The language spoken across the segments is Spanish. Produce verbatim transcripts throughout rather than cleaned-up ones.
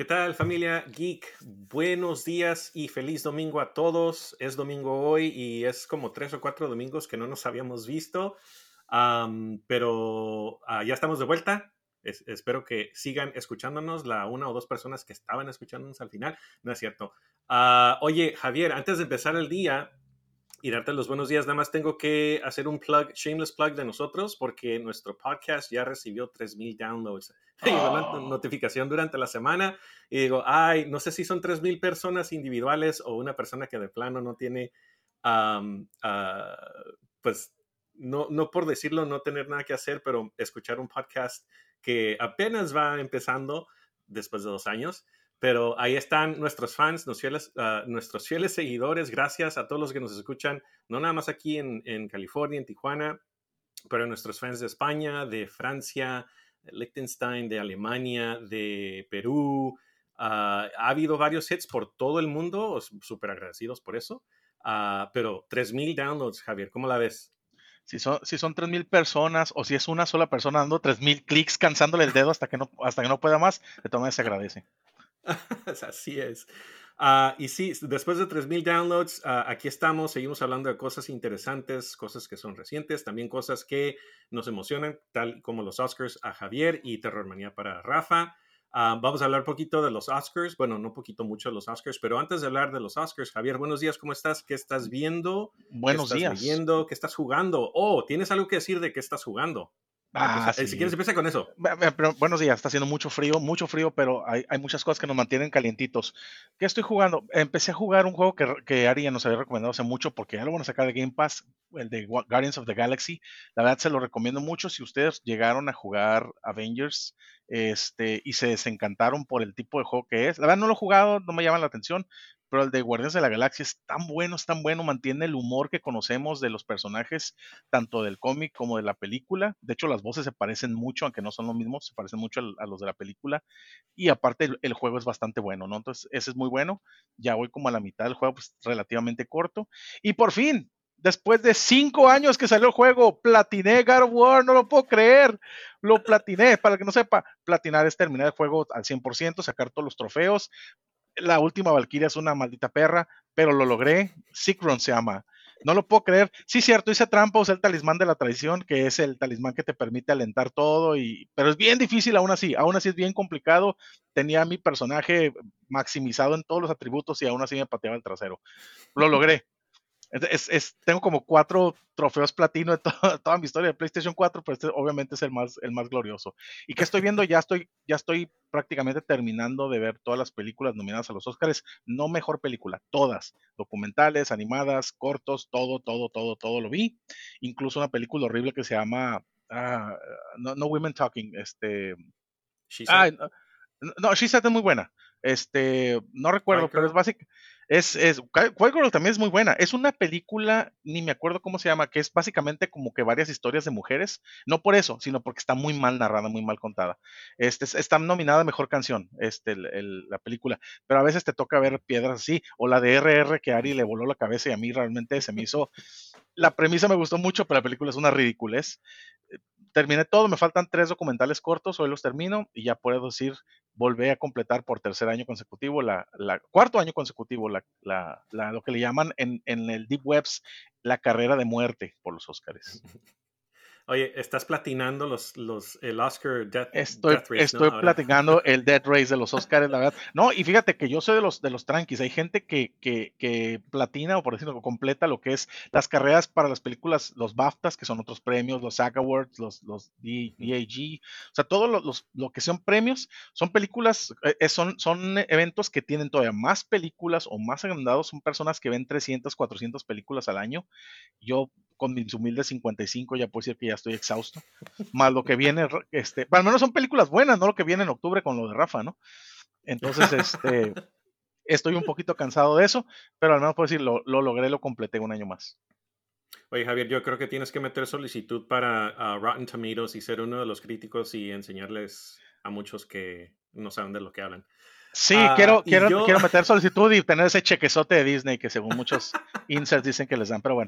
¿Qué tal, familia Geek? Buenos días y feliz domingo a todos. Es domingo hoy y es como tres o cuatro domingos que no nos habíamos visto, Am, pero ah, ya estamos de vuelta. Es- espero que sigan escuchándonos, la una o dos personas que estaban escuchándonos al final. No es cierto. Ah, oye, Javier, antes de empezar el día y darte los buenos días, nada más tengo que hacer un plug, shameless plug de nosotros, porque nuestro podcast ya recibió tres mil downloads. Me llegó la Oh, notificación durante la semana y digo, ay, no sé si son tres mil personas individuales o una persona que de plano no tiene, um, uh, pues, no, no por decirlo, no tener nada que hacer, pero escuchar un podcast que apenas va empezando después de dos años. Pero ahí están nuestros fans, nuestros fieles, uh, nuestros fieles seguidores. Gracias a todos los que nos escuchan, no nada más aquí en, en California, en Tijuana, pero nuestros fans de España, de Francia, de Liechtenstein, de Alemania, de Perú. Uh, ha habido varios hits por todo el mundo, súper agradecidos por eso. Uh, pero tres mil downloads, Javier, ¿cómo la ves? si son, si son tres mil personas o si es una sola persona dando tres mil clics cansándole el dedo hasta que no, hasta que no pueda más, de todas maneras se agradece. Así es. Uh, y sí, después de tres mil downloads, uh, aquí estamos, seguimos hablando de cosas interesantes, cosas que son recientes, también cosas que nos emocionan, tal como los Oscars a Javier y Terrormanía para Rafa. Uh, vamos a hablar un poquito de los Oscars, bueno, no poquito, mucho de los Oscars, pero antes de hablar de los Oscars, Javier, buenos días, ¿cómo estás? ¿Qué estás viendo? ¿Qué Buenos estás días. leyendo? ¿Qué estás jugando? Oh, ¿tienes algo que decir de qué estás jugando? Ah, Empeza- eh, si quieres, sí. empieza con eso. Ve- ve- pero buenos días, está haciendo mucho frío, mucho frío, pero hay, hay muchas cosas que nos mantienen calientitos. ¿Qué estoy jugando? Empecé a jugar un juego que, que Ari ya nos había recomendado hace mucho porque ya lo van a sacar de Game Pass, el de Gua- Guardians of the Galaxy. La verdad se lo recomiendo mucho si ustedes llegaron a jugar Avengers este, y se desencantaron por el tipo de juego que es. La verdad no lo he jugado, no me llama la atención, pero el de Guardians de la Galaxia es tan bueno, es tan bueno, mantiene el humor que conocemos de los personajes tanto del cómic como de la película. De hecho, las voces se parecen mucho, aunque no son lo mismo, se parecen mucho al- a los de la película. Y aparte, el, el juego es bastante bueno, ¿no? Entonces, ese es muy bueno. Ya voy como a la mitad del juego, pues relativamente corto. Y por fin, después de cinco años que salió el juego, platiné God of War, no lo puedo creer. Lo platiné, para el que no sepa, platinar es terminar el juego al cien por ciento, sacar todos los trofeos. La última Valkyria es una maldita perra, pero lo logré. Sigrun se llama. No lo puedo creer. Sí, cierto, hice trampa, usé el talismán de la traición, que es el talismán que te permite alentar todo, y, pero es bien difícil aún así, aún así es bien complicado. Tenía a mi personaje maximizado en todos los atributos y aún así me pateaba el trasero. Lo logré. Es, es, tengo como cuatro trofeos platino de to toda mi historia de PlayStation cuatro, pero este obviamente es el más, el más glorioso. ¿Y qué estoy viendo? Ya estoy, ya estoy prácticamente terminando de ver todas las películas nominadas a los Oscars. No mejor película, todas. Documentales, animadas, cortos, todo, todo, todo, todo lo vi. Incluso una película horrible que se llama ah, no, no Women Talking. Este, She ah, said, no, no, She Said es muy buena. Este, no recuerdo, Quiet pero es Girl. básica. Es, es, Quiet Girl también es muy buena. Es una película, ni me acuerdo cómo se llama, que es básicamente como que varias historias de mujeres. No por eso, sino porque está muy mal narrada, muy mal contada. Este, está nominada a mejor canción, este, el, el, la película. Pero a veces te toca ver piedras así, o la de R R que a Ari le voló la cabeza y a mí realmente se me hizo. La premisa me gustó mucho, pero la película es una ridiculez. Terminé todo, me faltan tres documentales cortos, hoy los termino y ya puedo decir, volví a completar por tercer año consecutivo, la, la cuarto año consecutivo, la, la, la, lo que le llaman en, en el Deep Webs la carrera de muerte por los Oscars. Oye, estás platinando los, los, el Oscar Death, Estoy, Death Race, ¿no? estoy Ahora. platicando el Death Race de los Oscars, la verdad. No, y fíjate que yo soy de los, de los tranquis. Hay gente que, que, que platina, o por decirlo, completa lo que es las carreras para las películas, los BAFTAs, que son otros premios, los SAG Awards, los, los D A G. O sea, todo lo, los, lo que son premios, son películas, eh, son, son eventos que tienen todavía más películas o más agrandados. Son personas que ven trescientas, cuatrocientas películas al año. Yo, con mis humildes cincuenta y cinco, ya puedo decir que ya estoy exhausto. Más lo que viene, este, al menos son películas buenas, no lo que viene en octubre con lo de Rafa, ¿no? Entonces, este, estoy un poquito cansado de eso, pero al menos puedo decir, lo, lo logré, lo completé un año más. Oye, Javier, yo creo que tienes que meter solicitud para uh, Rotten Tomatoes y ser uno de los críticos y enseñarles a muchos que no saben de lo que hablan. Sí, Uh, quiero, y quiero, yo, quiero meter solicitud y tener ese chequezote de Disney que según muchos inserts dicen que les dan, pero bueno.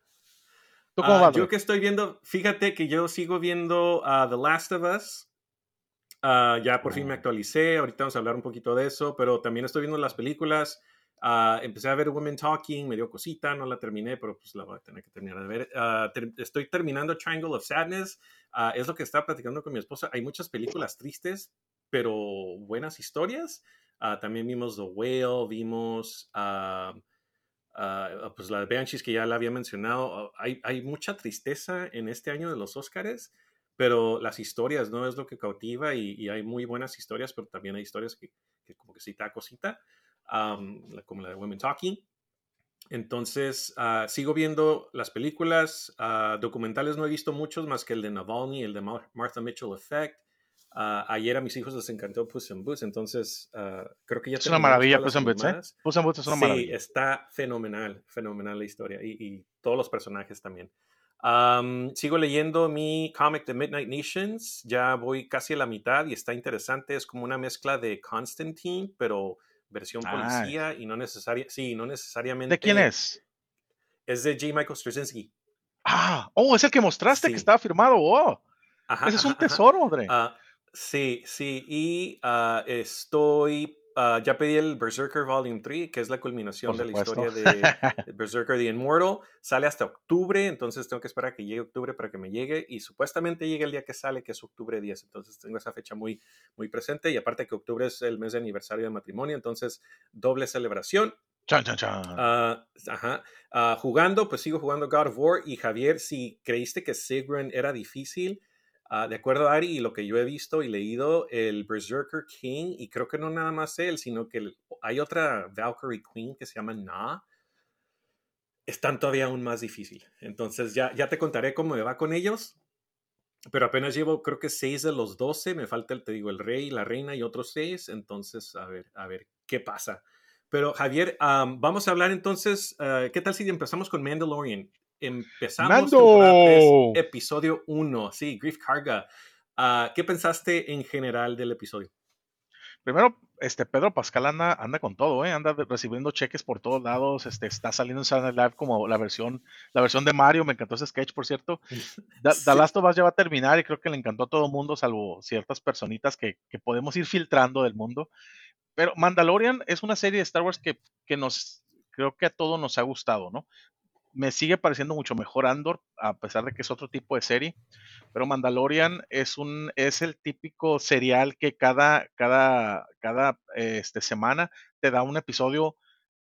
¿Tú cómo uh, vas, yo Ray? que estoy viendo, fíjate que yo sigo viendo uh, The Last of Us. Uh, ya por fin me Oh. actualicé, ahorita vamos a hablar un poquito de eso, pero también estoy viendo las películas. Uh, empecé a ver Women Talking, me dio cosita, no la terminé, pero pues la voy a tener que terminar de ver. Uh, ter estoy terminando Triangle of Sadness, uh, es lo que estaba platicando con mi esposa. Hay muchas películas tristes, pero buenas historias. Uh, también vimos The Whale, vimos uh, uh, pues la de Banshees que ya la había mencionado. Uh, hay, hay mucha tristeza en este año de los Oscars, pero las historias no es lo que cautiva y, y hay muy buenas historias, pero también hay historias que, que como que sí te da cosita, um, como la de Women Talking. Entonces, uh, sigo viendo las películas, uh, documentales no he visto muchos más que el de Navalny, el de Mar Martha Mitchell Effect. Uh, ayer a mis hijos les encantó Puss in Boots, entonces uh, creo que ya Es una terminamos maravilla, todas Puss las in Boots, ¿eh? animadas. Puss in Boots es una Sí, maravilla. está fenomenal, fenomenal la historia y, y todos los personajes también. Um, sigo leyendo mi cómic de Midnight Nations, ya voy casi a la mitad y está interesante, es como una mezcla de Constantine, pero versión Ah, policía y no necesaria, sí, no ¿de quién necesariamente, es? es de J. Michael Straczynski. Ah, oh, es el que mostraste que Sí, estaba firmado. Oh, ajá, ese es ajá, un ajá. tesoro, André. Uh, sí, sí, y uh, estoy, uh, ya pedí el Berserker Volume tres, que es la Por culminación de la supuesto. historia de Berserker the Immortal. Sale hasta octubre, entonces tengo que esperar a que llegue octubre para que me llegue, y supuestamente llega el día que sale, que es octubre diez, entonces tengo esa fecha muy, muy presente, y aparte que octubre es el mes de aniversario de matrimonio, entonces doble celebración. Chan, chan, chan. Uh, ajá. Uh, jugando, pues sigo jugando God of War. Y Javier, si creíste que Sigrun era difícil, uh, de acuerdo a Ari y lo que yo he visto y leído, el Berserker King, y creo que no nada más él, sino que el, hay otra Valkyrie Queen que se llama Na, están todavía aún más difícil. Entonces ya, ya te contaré cómo me va con ellos. Pero apenas llevo, creo que seis de los doce. Me falta, el, te digo, el rey, la reina y otros seis. Entonces, a ver, a ver qué pasa. Pero Javier, um, vamos a hablar entonces, uh, ¿qué tal si empezamos con Mandalorian? Empezamos temporada tres, Mando. episodio uno. Sí, Grief Karga. Uh, ¿Qué pensaste en general del episodio? Primero, este Pedro Pascal anda, anda con todo, ¿eh? Anda de- recibiendo cheques por todos lados. Este, está saliendo en Saturday Night Live como la versión, la versión de Mario. Me encantó ese sketch, por cierto. Da, The Sí. Last of Us ya va a terminar y creo que le encantó a todo el mundo, salvo ciertas personitas que, que podemos ir filtrando del mundo. Pero Mandalorian es una serie de Star Wars que, que nos, creo que a todos nos ha gustado, ¿no? Me sigue pareciendo mucho mejor Andor, a pesar de que es otro tipo de serie, pero Mandalorian es un, es el típico serial que cada, cada, cada este, semana te da un episodio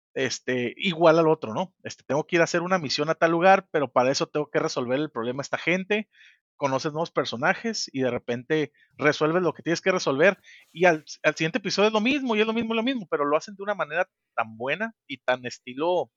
este, igual al otro, ¿no? Este, tengo que ir a hacer una misión a tal lugar, pero para eso tengo que resolver el problema a esta gente, conoces nuevos personajes y de repente resuelves lo que tienes que resolver y al, al siguiente episodio es lo mismo y es lo mismo y lo mismo, pero lo hacen de una manera tan buena y tan estilo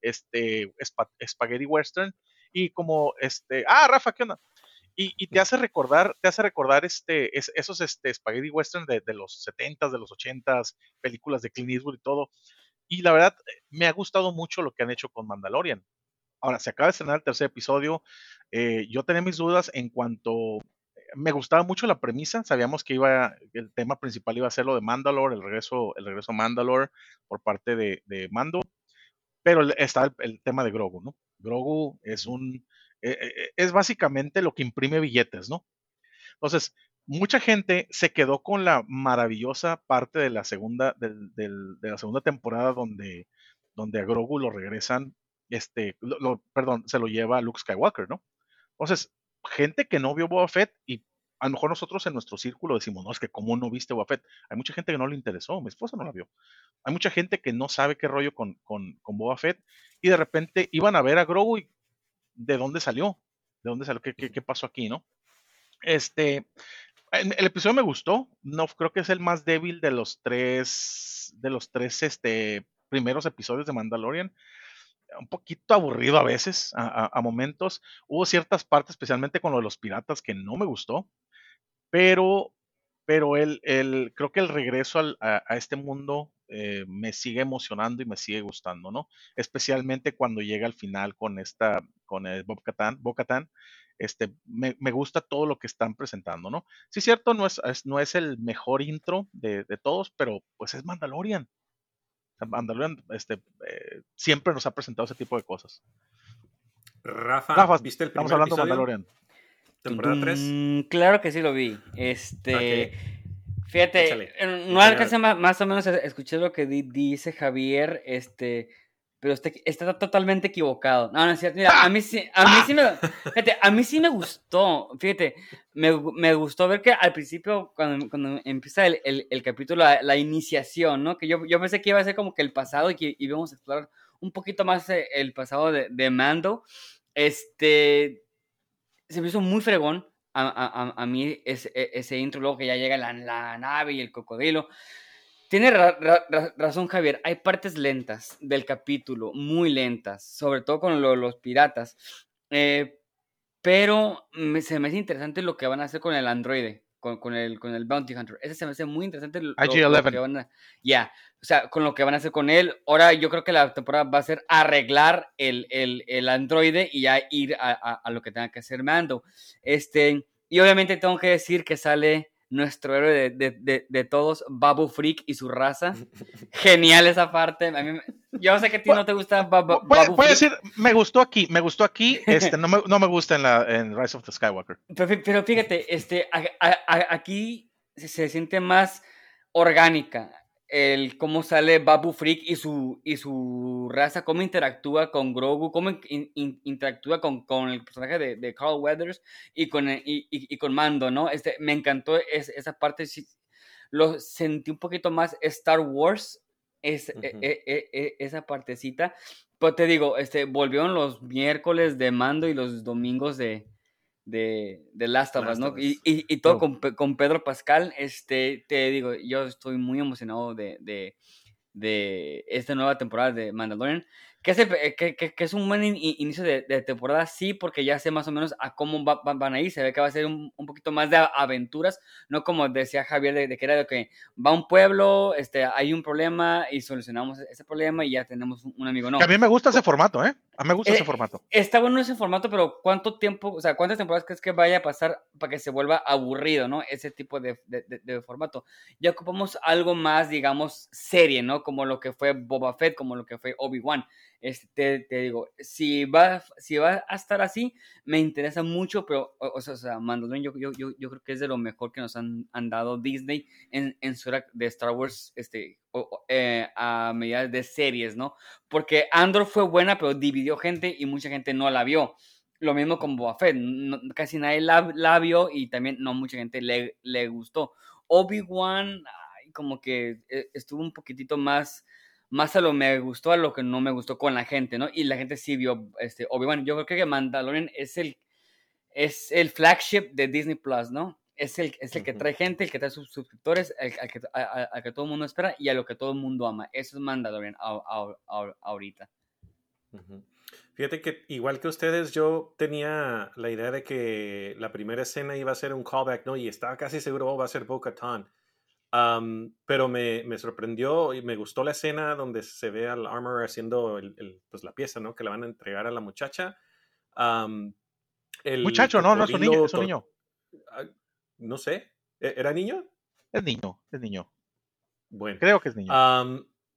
este spa, spaghetti western y como este, ah, Rafa, ¿qué onda? Y, y te hace recordar, te hace recordar este, es, esos este, spaghetti western de, de los setentas, de los ochentas, películas de Clint Eastwood y todo. Y la verdad, me ha gustado mucho lo que han hecho con Mandalorian. Ahora, se acaba de estrenar el tercer episodio. Eh, yo tenía mis dudas en cuanto. Me gustaba mucho la premisa. Sabíamos que iba, el tema principal iba a ser lo de Mandalore, el regreso, el regreso a Mandalore por parte de, de Mando. Pero está el, el, tema de Grogu, ¿no? Grogu es un. Eh, es básicamente lo que imprime billetes, ¿no? Entonces, mucha gente se quedó con la maravillosa parte de la segunda, del, del, de la segunda temporada donde, donde a Grogu lo regresan, este, lo, lo, perdón, se lo lleva a Luke Skywalker, ¿no? Entonces, gente que no vio Boba Fett y a lo mejor nosotros en nuestro círculo decimos, no, es que como no viste Boba Fett, hay mucha gente que no le interesó, mi esposa no la vio, hay mucha gente que no sabe qué rollo con, con, con Boba Fett y de repente iban a ver a Grogu y de dónde salió, de dónde salió, qué, qué, qué pasó aquí, ¿no? Este, el episodio me gustó, no creo que es el más débil de los tres, de los tres este, primeros episodios de Mandalorian. Un poquito aburrido a veces, a, a, a momentos. Hubo ciertas partes, especialmente con lo de los piratas, que no me gustó, pero, pero el, el, creo que el regreso al, a, a, este mundo eh, me sigue emocionando y me sigue gustando, ¿no? Especialmente cuando llega al final con esta, con el Bob Katan, Bo Katan, este, me, me, gusta todo lo que están presentando, ¿no? Sí, es cierto, no es, es, no es el mejor intro de, de todos, pero pues es Mandalorian. Mandalorian este, eh, siempre nos ha presentado ese tipo de cosas. Rafa, Rafa, ¿viste el estamos primer hablando de episodio? Mandalorian. Tum, Temporada tres. tum. Claro que sí lo vi. Este, Ok. Fíjate, Échale. no alcancé más, más o menos a escuchar lo que di- dice Javier, este, pero está, está totalmente equivocado. No, no es cierto. Mira, a mí sí, a mí sí me, fíjate, a mí sí me gustó. Fíjate, me, me gustó ver que al principio, cuando, cuando empieza el, el, el capítulo, la, la iniciación, ¿no? Que yo, yo pensé que iba a ser como que el pasado y que íbamos a explorar un poquito más eh, el pasado de, de Mando. Este, se me hizo muy fregón a, a, a, a mí ese, ese intro, luego que ya llega la, la nave y el cocodrilo. Tiene ra, ra, ra, razón Javier, hay partes lentas del capítulo, muy lentas, sobre todo con lo, los piratas, eh, pero me, se me hace interesante lo que van a hacer con el androide, con, con, el, con el Bounty Hunter. Ese se me hace muy interesante lo, lo que van a... Ya, yeah, o sea, con lo que van a hacer con él. Ahora yo creo que la temporada va a ser arreglar el, el, el androide y ya ir a, a, a lo que tenga que hacer Mando. Este, y obviamente tengo que decir que sale nuestro héroe de, de, de, de todos, Babu Frick y su raza. Genial esa parte. A mí, yo sé que a ti no te gusta Babu, Babu Puede Frick. decir, me gustó aquí, me gustó aquí, este, no, me, no me gusta en, la, en Rise of the Skywalker. Pero, pero fíjate, este, a, a, a, aquí se, se siente más orgánica el cómo sale Babu Frick y su, y su raza, cómo interactúa con Grogu, cómo in, in, interactúa con, con el personaje de, de Carl Weathers y con, y, y, y con Mando, ¿no? Este, me encantó es, esa parte, lo sentí un poquito más Star Wars, es, uh-huh. e, e, e, esa partecita. Pero te digo, este, volvieron los miércoles de Mando y los domingos de, de, de Last of Us, ¿no? Y, y, y todo oh. con, con Pedro Pascal, este, te digo, yo estoy muy emocionado de, de, de esta nueva temporada de Mandalorian, que es, el, que, que, que es un buen in, inicio de, de temporada, sí, porque ya sé más o menos a cómo va, van a ir, se ve que va a ser un, un poquito más de aventuras, no como decía Javier, de, de que era de que va a un pueblo, este, hay un problema y solucionamos ese problema y ya tenemos un, un amigo, no. Que a mí me gusta ese formato, ¿eh? A mí me gusta eh, ese formato. Está bueno ese formato, pero ¿cuánto tiempo, o sea, cuántas temporadas crees que vaya a pasar para que se vuelva aburrido, ¿no? Ese tipo de, de, de, de formato. Ya ocupamos algo más, digamos, serie, ¿no? Como lo que fue Boba Fett, como lo que fue Obi-Wan. Este, te, te digo, si va, si va a estar así, me interesa mucho, pero, o, o sea, Mandalorian yo, yo, yo, yo creo que es de lo mejor que nos han, han dado Disney en, en su era de Star Wars, este, o, eh, a medida de series, ¿no? Porque Andor fue buena, pero dividió gente y mucha gente no la vio. Lo mismo con Boba Fett, no, casi nadie la, la vio y también no mucha gente le, le gustó. Obi-Wan, como que estuvo un poquitito más... más a lo me gustó a lo que no me gustó con la gente, ¿no? Y la gente sí vio este, Obi-Wan. Yo creo que Mandalorian es el, es el flagship de Disney Plus, ¿no? Es el, es el que trae gente, el que trae sus suscriptores, el, al, que, a, a que todo el mundo espera y a lo que todo el mundo ama. Eso es Mandalorian a, a, a, ahorita. Uh-huh. Fíjate que igual que ustedes, yo tenía la idea de que la primera escena iba a ser un callback, ¿no? Y estaba casi seguro, oh, va a ser Bo-Katan. Um, pero me, me sorprendió y me gustó la escena donde se ve al Armor haciendo el, el, pues la pieza, ¿no? Que le van a entregar a la muchacha. Um, el Muchacho, no, no es un niño. Es un niño. Uh, no sé. ¿Era niño? Es niño, es niño. Bueno. Creo que es niño. Um,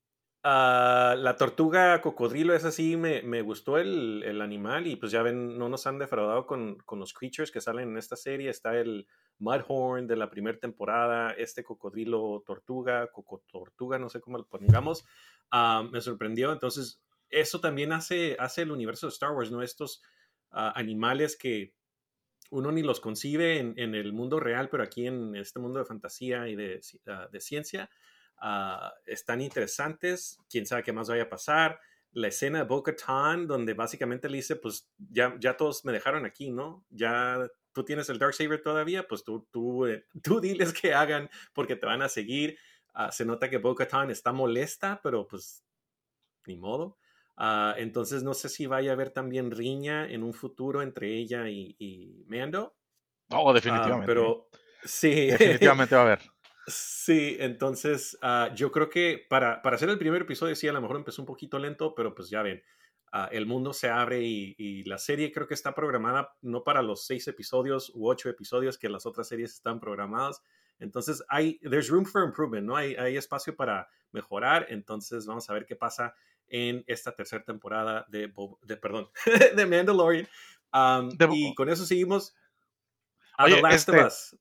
uh, la tortuga cocodrilo es así, me, me gustó el, el animal y pues ya ven, no nos han defraudado con, con los creatures que salen en esta serie. Está el Mudhorn de la primera temporada, este cocodrilo tortuga, cocotortuga, no sé cómo lo pongamos, uh, me sorprendió. Entonces, eso también hace, hace el universo de Star Wars, ¿no? Estos uh, animales que uno ni los concibe en, en el mundo real, pero aquí en este mundo de fantasía y de, uh, de ciencia, uh, están interesantes. Quién sabe qué más vaya a pasar. La escena de Bo-Katan, donde básicamente le dice, pues ya, ya todos me dejaron aquí, ¿no? Ya tú tienes el Darksaber todavía, pues tú, tú, eh, tú diles que hagan porque te van a seguir. Uh, se nota que Bo-Katan está molesta, pero pues ni modo. Uh, entonces no sé si vaya a haber también riña en un futuro entre ella y, y Mando. Oh, definitivamente. Uh, pero sí. Definitivamente va a haber. Sí, entonces uh, yo creo que para, para hacer el primer episodio sí, a lo mejor empezó un poquito lento, pero pues ya ven, uh, el mundo se abre y, y la serie creo que está programada no para los seis episodios u ocho episodios que las otras series están programadas. Entonces hay, there's room for improvement, ¿no? Hay, hay espacio para mejorar, entonces vamos a ver qué pasa en esta tercera temporada de, de perdón, de Mandalorian. Um, de, y con eso seguimos a oye, The Last este, of Us.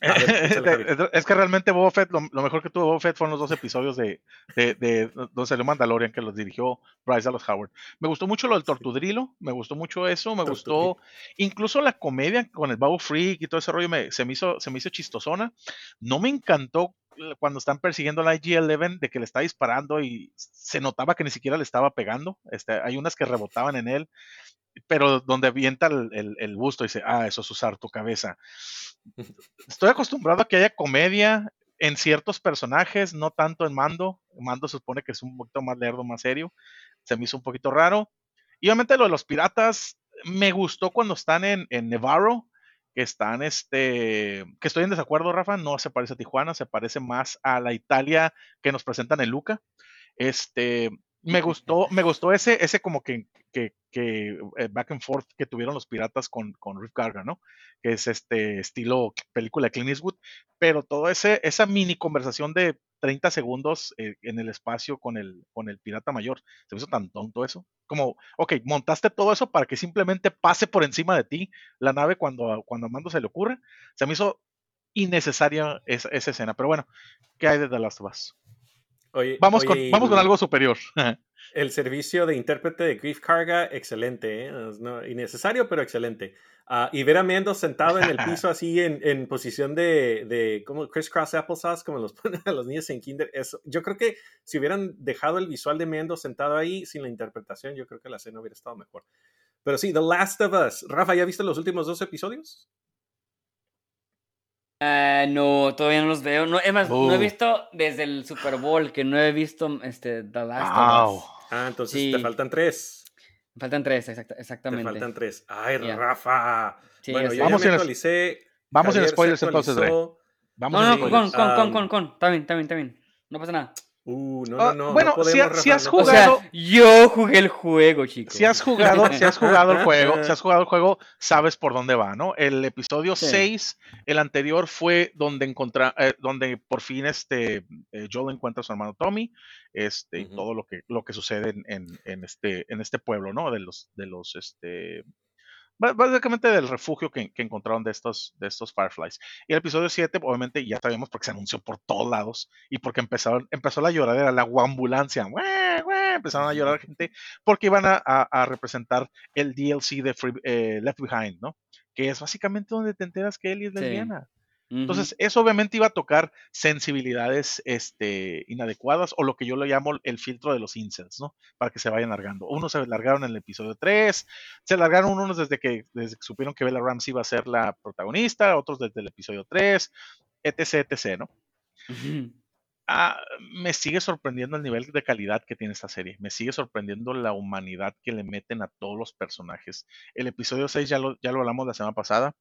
A ver, échale, Javi. Es que realmente Boba Fett, lo, lo mejor que tuvo Boba Fett fueron los dos episodios de, de, de donde salió Mandalorian, que los dirigió Bryce Dallas Howard. Me gustó mucho lo del Sí, Tortudrilo, me gustó mucho eso, me Tortuguita. gustó incluso la comedia con el Babu Freak y todo ese rollo, me, se, me hizo, se me hizo chistosona. No me encantó cuando están persiguiendo a la I G once de que le está disparando y se notaba que ni siquiera le estaba pegando. Este, hay unas que rebotaban en él, pero donde avienta el, el, el busto y dice, ah, eso es usar tu cabeza. Estoy acostumbrado a que haya comedia en ciertos personajes, no tanto en Mando. Mando se supone que es un poquito más lerdo, más serio. Se me hizo un poquito raro. Y obviamente lo de los piratas, me gustó cuando están en, en Nevarro, que están, este, que estoy en desacuerdo, Rafa, no se parece a Tijuana, se parece más a la Italia que nos presentan en Luca. Este, me gustó, me gustó ese, ese como que, que, que eh, back and forth que tuvieron los piratas con, con Riff Garga, ¿no? Que es este estilo película de Clint Eastwood, pero todo ese, esa mini conversación de treinta segundos eh, en el espacio con el, con el pirata mayor, se me hizo tan tonto eso. Como, ok, montaste todo eso para que simplemente pase por encima de ti la nave cuando, cuando a Mando se le ocurre. Se me hizo innecesaria esa, esa escena, pero bueno, ¿qué hay de The Last of Us? Oye, Vamos con, oye, vamos con el, algo superior. el servicio de intérprete de Grief Karga, excelente, ¿eh? No, innecesario, pero excelente. Uh, y ver a Mando sentado en el piso así en, en posición de, de como crisscross applesauce, como los ponen a los niños en kinder. Eso, yo creo que si hubieran dejado el visual de Mando sentado ahí sin la interpretación, yo creo que la escena hubiera estado mejor. Pero sí, The Last of Us. Rafa, ¿ya viste los últimos dos episodios? Uh, no, todavía no los veo. No, es más, no he Uh, visto desde el Super Bowl que no he visto este, The Last of wow. Us. Ah, entonces te Sí, faltan tres. me faltan tres, exacta- Te exactamente. faltan tres. Ay, Ya. Rafa. Sí, yo Bueno, yo sé. ya Vamos me sin, actualicé. vamos sin Javier se spoilers entonces, Dre. actualizó. Vamos No, sin no, Sí. con, spoilers. con, con, Um, con, con. Está bien, está bien, está bien. No pasa nada. uh, no, no, Uh, no. bueno, No si, podemos, si Rafa. has No O podemos. jugado, sea, yo jugué el juego, chicos. si has jugado, si has jugado el juego, si has jugado el juego, sabes por dónde va, ¿no? El episodio Sí. seis, el anterior fue donde encontra, eh, donde por fin este eh, Joel encuentra a su hermano Tommy, este, y Ujú. todo lo que, lo que sucede en, en, en este, en este pueblo, ¿no? De los, de los, este, Ba- básicamente del refugio que, que encontraron de estos, de estos Fireflies. Y el episodio siete, obviamente, ya sabíamos porque se anunció por todos lados y porque empezaron, empezó la lloradera, la guambulancia. ¡Guau, guau! Empezaron a llorar gente porque iban a, a- a representar el D L C de Free- eh, Left Behind, ¿no? Que es básicamente donde te enteras que Ellie es Sí. lesbiana. Ujú. Entonces, eso obviamente iba a tocar sensibilidades este, inadecuadas o lo que yo le llamo el filtro de los incels, ¿no? Para que se vayan largando. Unos se largaron en el episodio tres, se largaron unos desde que, desde que supieron que Bella Ramsey iba a ser la protagonista, otros desde el episodio tres, etc, etc, ¿no? Ujú. Ah, me sigue sorprendiendo el nivel de calidad que tiene esta serie. Me sigue sorprendiendo la humanidad que le meten a todos los personajes. El episodio seis ya lo, ya lo hablamos la semana pasada.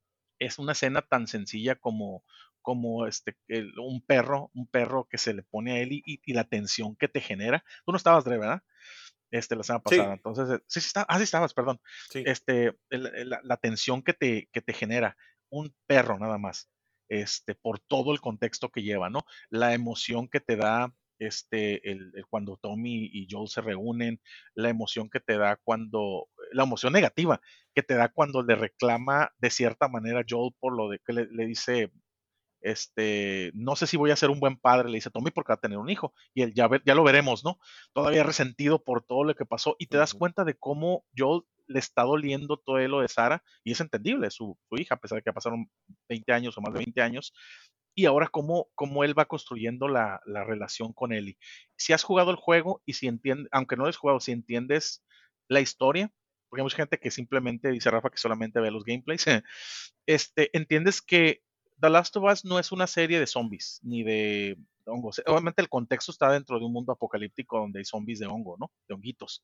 Es una escena tan sencilla como, como este, el- un perro, un perro que se le pone a él y, y- y la tensión que te genera. Tú no estabas, Dre, ¿verdad? Este, la semana pasada. Sí, Entonces, eh, sí, sí, está, ah, sí estabas, perdón. sí. Este, el- el- la, la tensión que te, que te genera un perro nada más, este, por todo el contexto que lleva, ¿no? La emoción que te da, este, el, el cuando Tommy y Joel se reúnen, la emoción que te da cuando, la emoción negativa que te da cuando le reclama de cierta manera a Joel por lo de que le, le dice, este, no sé si voy a ser un buen padre, le dice Tommy porque va a tener un hijo, y él ya, ve- ya lo veremos, ¿no? Todavía resentido por todo lo que pasó, y te das Ujú. cuenta de cómo Joel le está doliendo todo lo de Sara, y es entendible, su, su hija, a pesar de que ya pasaron veinte años o más de veinte años, y ahora cómo, cómo él va construyendo la, la relación con Ellie. Si has jugado el juego, y si entiendes, aunque no lo has jugado, si entiendes la historia, porque hay mucha gente que simplemente dice Rafa que solamente ve los gameplays, este, entiendes que The Last of Us no es una serie de zombies, ni de hongos. Obviamente el contexto está dentro de un mundo apocalíptico donde hay zombies de hongo, ¿no? De honguitos.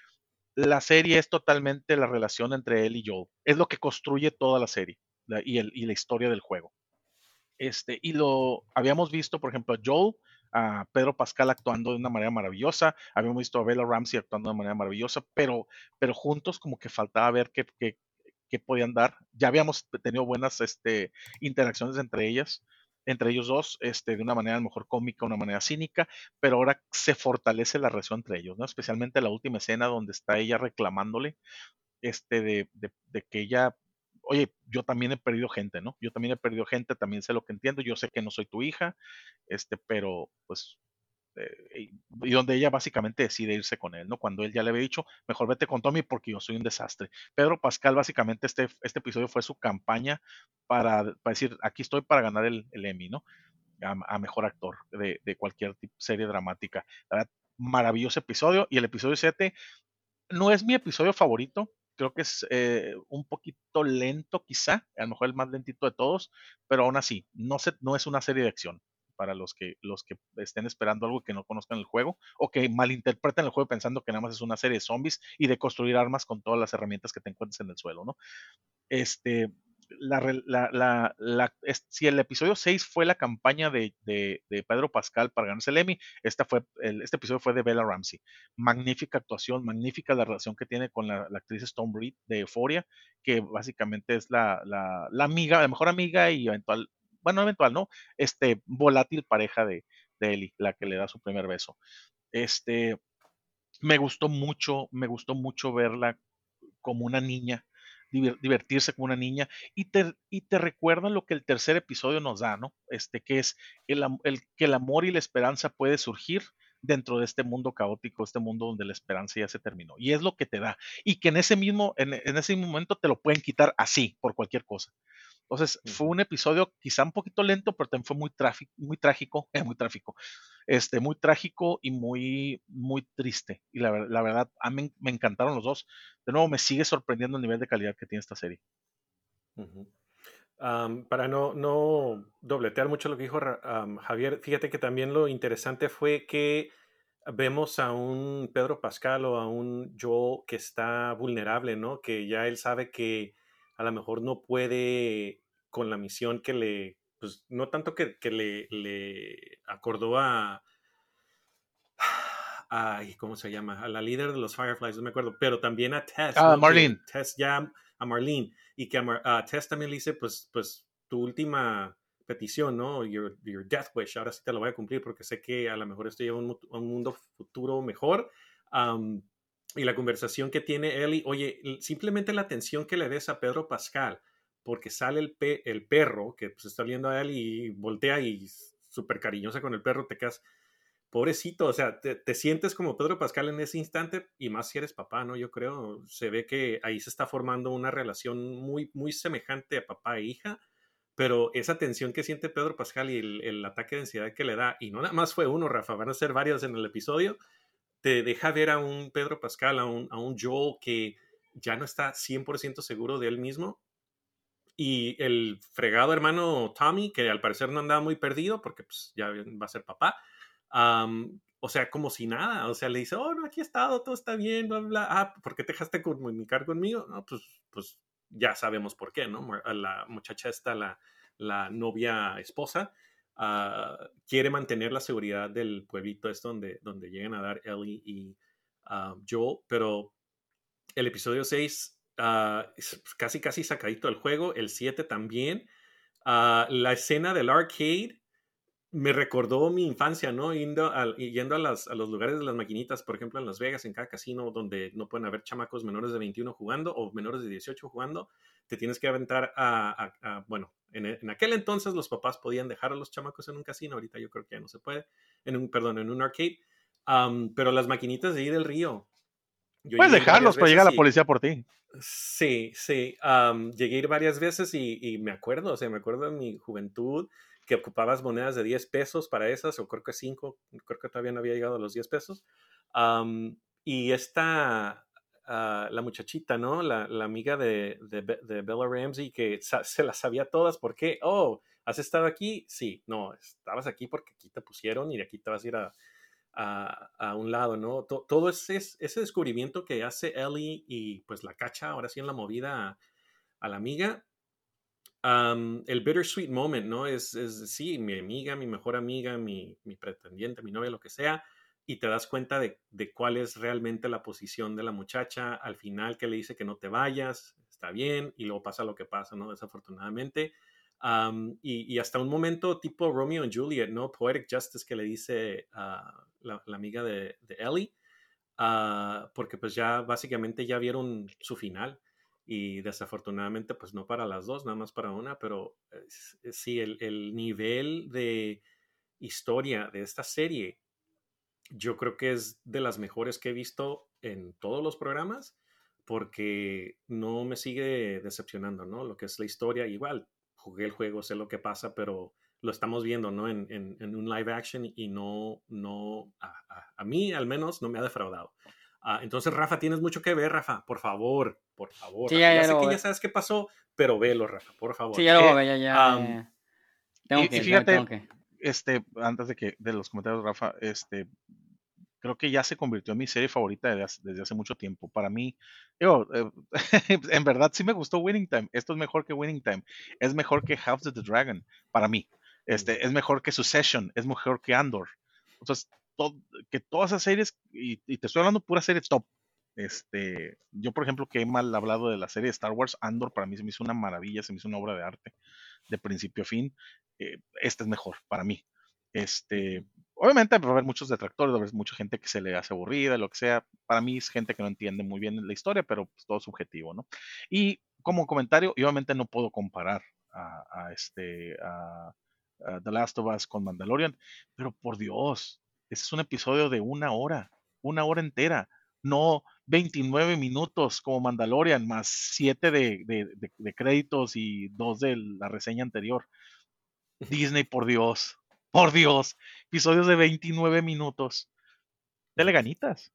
La serie es totalmente la relación entre él y Joel. Es lo que construye toda la serie la- y, el, y la historia del juego. Este, y lo habíamos visto, por ejemplo, a Joel, a Pedro Pascal actuando de una manera maravillosa, habíamos visto a Bella Ramsey actuando de una manera maravillosa, pero, pero juntos como que faltaba ver qué, qué, qué podían dar. Ya habíamos tenido buenas este, interacciones entre ellas, entre ellos dos, este, de una manera a lo mejor cómica, una manera cínica, pero ahora se fortalece la relación entre ellos, ¿no? Especialmente la última escena donde está ella reclamándole, este, de, de, de que ella oye, yo también he perdido gente, ¿no? Yo también he perdido gente, también sé lo que entiendo, yo sé que no soy tu hija, este, pero pues eh, y, y donde ella básicamente decide irse con él, ¿no? Cuando él ya le había dicho, mejor vete con Tommy porque yo soy un desastre. Pedro Pascal, básicamente, este, este episodio fue su campaña para, para decir, aquí estoy para ganar el, el Emmy, ¿no? A, a mejor actor de, de cualquier tipo, serie dramática. La verdad, maravilloso episodio. Y el episodio siete no es mi episodio favorito. Creo que es eh, un poquito lento, quizá, a lo mejor el más lentito de todos, pero aún así, no, se, no es una serie de acción para los que, los que estén esperando algo que no conozcan el juego o que malinterpreten el juego pensando que nada más es una serie de zombies y de construir armas con todas las herramientas que te encuentres en el suelo, ¿no? Este, la, la, la, la es, si el episodio seis fue la campaña de, de, de Pedro Pascal para ganarse el Emmy, esta fue, el, este episodio fue de Bella Ramsey. Magnífica actuación, magnífica la relación que tiene con la, la actriz Stone Breed de Euphoria, que básicamente es la, la, la amiga, la mejor amiga y eventual, bueno, eventual, ¿no? Este, volátil pareja de, de Ellie, la que le da su primer beso. Este, me gustó mucho, me gustó mucho verla como una niña, divertirse como una niña, y te, y te recuerda lo que el tercer episodio nos da, ¿no? Este, que es el, el, que el amor y la esperanza puede surgir dentro de este mundo caótico, este mundo donde la esperanza ya se terminó. Y es lo que te da. Y que en ese mismo, en, en ese momento te lo pueden quitar así, por cualquier cosa. Entonces, uh-huh. Fue un episodio quizá un poquito lento, pero también fue muy, tráfico, muy trágico, eh, muy trágico, este, muy trágico y muy, muy triste. Y la, la verdad, a mí me encantaron los dos. De nuevo, me sigue sorprendiendo el nivel de calidad que tiene esta serie. Uh-huh. Um, para no, no dobletear mucho lo que dijo um, Javier, fíjate que también lo interesante fue que vemos a un Pedro Pascal o a un Joel que está vulnerable, ¿no? Que ya él sabe que a lo mejor no puede con la misión que le, pues no tanto que, que le, le acordó a, ay, ¿cómo se llama? A la líder de los Fireflies, no me acuerdo, pero también a Tess, ah, ¿no? Marlene. Que Tess ya, a Marlene, y que a, Mar, a Tess también le dice, pues, pues tu última petición, ¿no? Your, your death wish, ahora sí te lo voy a cumplir porque sé que a lo mejor estoy en un, un mundo futuro mejor. Um, y la conversación que tiene Ellie, oye, simplemente la atención que le des a Pedro Pascal, porque sale el, pe el perro que pues, está viendo a él y voltea y súper cariñosa con el perro, te quedas, pobrecito, o sea, te, te sientes como Pedro Pascal en ese instante, y más si eres papá, ¿no? Yo creo, se ve que ahí se está formando una relación muy, muy semejante a papá e hija, pero esa tensión que siente Pedro Pascal y el, el ataque de ansiedad que le da, y no nada más fue uno, Rafa, van a ser varios en el episodio, te deja ver a un Pedro Pascal, a un, a un Joel que ya no está cien por ciento seguro de él mismo, y el fregado hermano Tommy, que al parecer no andaba muy perdido, porque pues ya va a ser papá, um, o sea, como si nada, o sea, le dice, oh, no, aquí he estado, todo está bien, bla, bla, ah, ¿por qué te dejaste comunicar conmigo? No, pues, pues ya sabemos por qué, ¿no? La muchacha esta, la, la novia esposa, uh, quiere mantener la seguridad del pueblito esto donde, donde llegan a dar Ellie y uh, Joel, pero el episodio seis uh, casi casi sacadito del juego, el siete también, uh, la escena del arcade me recordó mi infancia, ¿no? Yendo, a, yendo a, las, a los lugares de las maquinitas, por ejemplo, en Las Vegas, en cada casino donde no pueden haber chamacos menores de veintiuno jugando o menores de dieciocho jugando, te tienes que aventar a, a, a bueno, en, en aquel entonces los papás podían dejar a los chamacos en un casino, ahorita yo creo que ya no se puede, en un, perdón, en un arcade, um, pero las maquinitas de ahí del río, yo puedes dejarlos, pero llega la policía por ti. Sí, sí. Um, llegué a ir varias veces y, y me acuerdo, o sea, me acuerdo de mi juventud que ocupabas monedas de diez pesos para esas, o creo que cinco, creo que todavía no había llegado a los diez pesos. Um, y esta, uh, la muchachita, ¿no? La, la amiga de, de, de Bella Ramsey, que se las sabía todas. ¿Por qué? Oh, ¿has estado aquí? Sí. No, estabas aquí porque aquí te pusieron y de aquí te vas a ir a... A, a un lado, ¿no? T todo ese, ese descubrimiento que hace Ellie y pues la cacha ahora sí en la movida a, a la amiga, um, el bittersweet moment, ¿no? Es, es sí, mi amiga, mi mejor amiga, mi, mi pretendiente, mi novia, lo que sea, y te das cuenta de, de cuál es realmente la posición de la muchacha al final, que le dice que no te vayas, está bien, y luego pasa lo que pasa, ¿no? Desafortunadamente. Um, y, y hasta un momento tipo Romeo and Juliet, ¿no? Poetic Justice, que le dice uh, la, la amiga de, de Ellie, uh, porque pues ya básicamente ya vieron su final y desafortunadamente pues no para las dos, nada más para una, pero eh, sí, el, el nivel de historia de esta serie yo creo que es de las mejores que he visto en todos los programas porque no me sigue decepcionando, ¿no? Lo que es la historia, igual, jugué el juego, sé lo que pasa, pero lo estamos viendo, ¿no? En, en, en un live action y no, no, a, a, a mí al menos no me ha defraudado. Uh, entonces, Rafa, tienes mucho que ver, Rafa, por favor, por favor. Sí, Rafa. ya, Ya ya sé lo que voy ya a ver. sabes qué pasó, pero velo, Rafa, por Sí, favor. ya lo voy a Eh, ver, ya, ya, Um, ya. Tengo y, que, y ya fíjate, tengo que. este, antes de que de los comentarios, Rafa, este, creo que ya se convirtió en mi serie favorita desde hace, desde hace mucho tiempo. Para mí, digo, eh, en verdad sí me gustó Winning Time. Esto es mejor que Winning Time. Es mejor que House of the Dragon, para mí. Este, ujú. es mejor que Succession, es mejor que Andor. Entonces, to- que todas esas series, y, y te estoy hablando pura serie top. Este, yo, por ejemplo, que he mal hablado de la serie de Star Wars, Andor para mí se me hizo una maravilla, se me hizo una obra de arte, de principio a fin. Eh, esta es mejor para mí. Este, obviamente va a haber muchos detractores, va a haber mucha gente que se le hace aburrida, lo que sea. Para mí es gente que no entiende muy bien la historia, pero pues, todo es subjetivo, ¿no? Y como comentario, y obviamente no puedo comparar a, a este a, a The Last of Us con Mandalorian, pero por Dios, ese es un episodio de una hora, una hora entera, no veintinueve minutos como Mandalorian, más siete de, de, de, de créditos y dos de la reseña anterior. Disney, por Dios, por Dios, episodios de veintinueve minutos. Dele ganitas.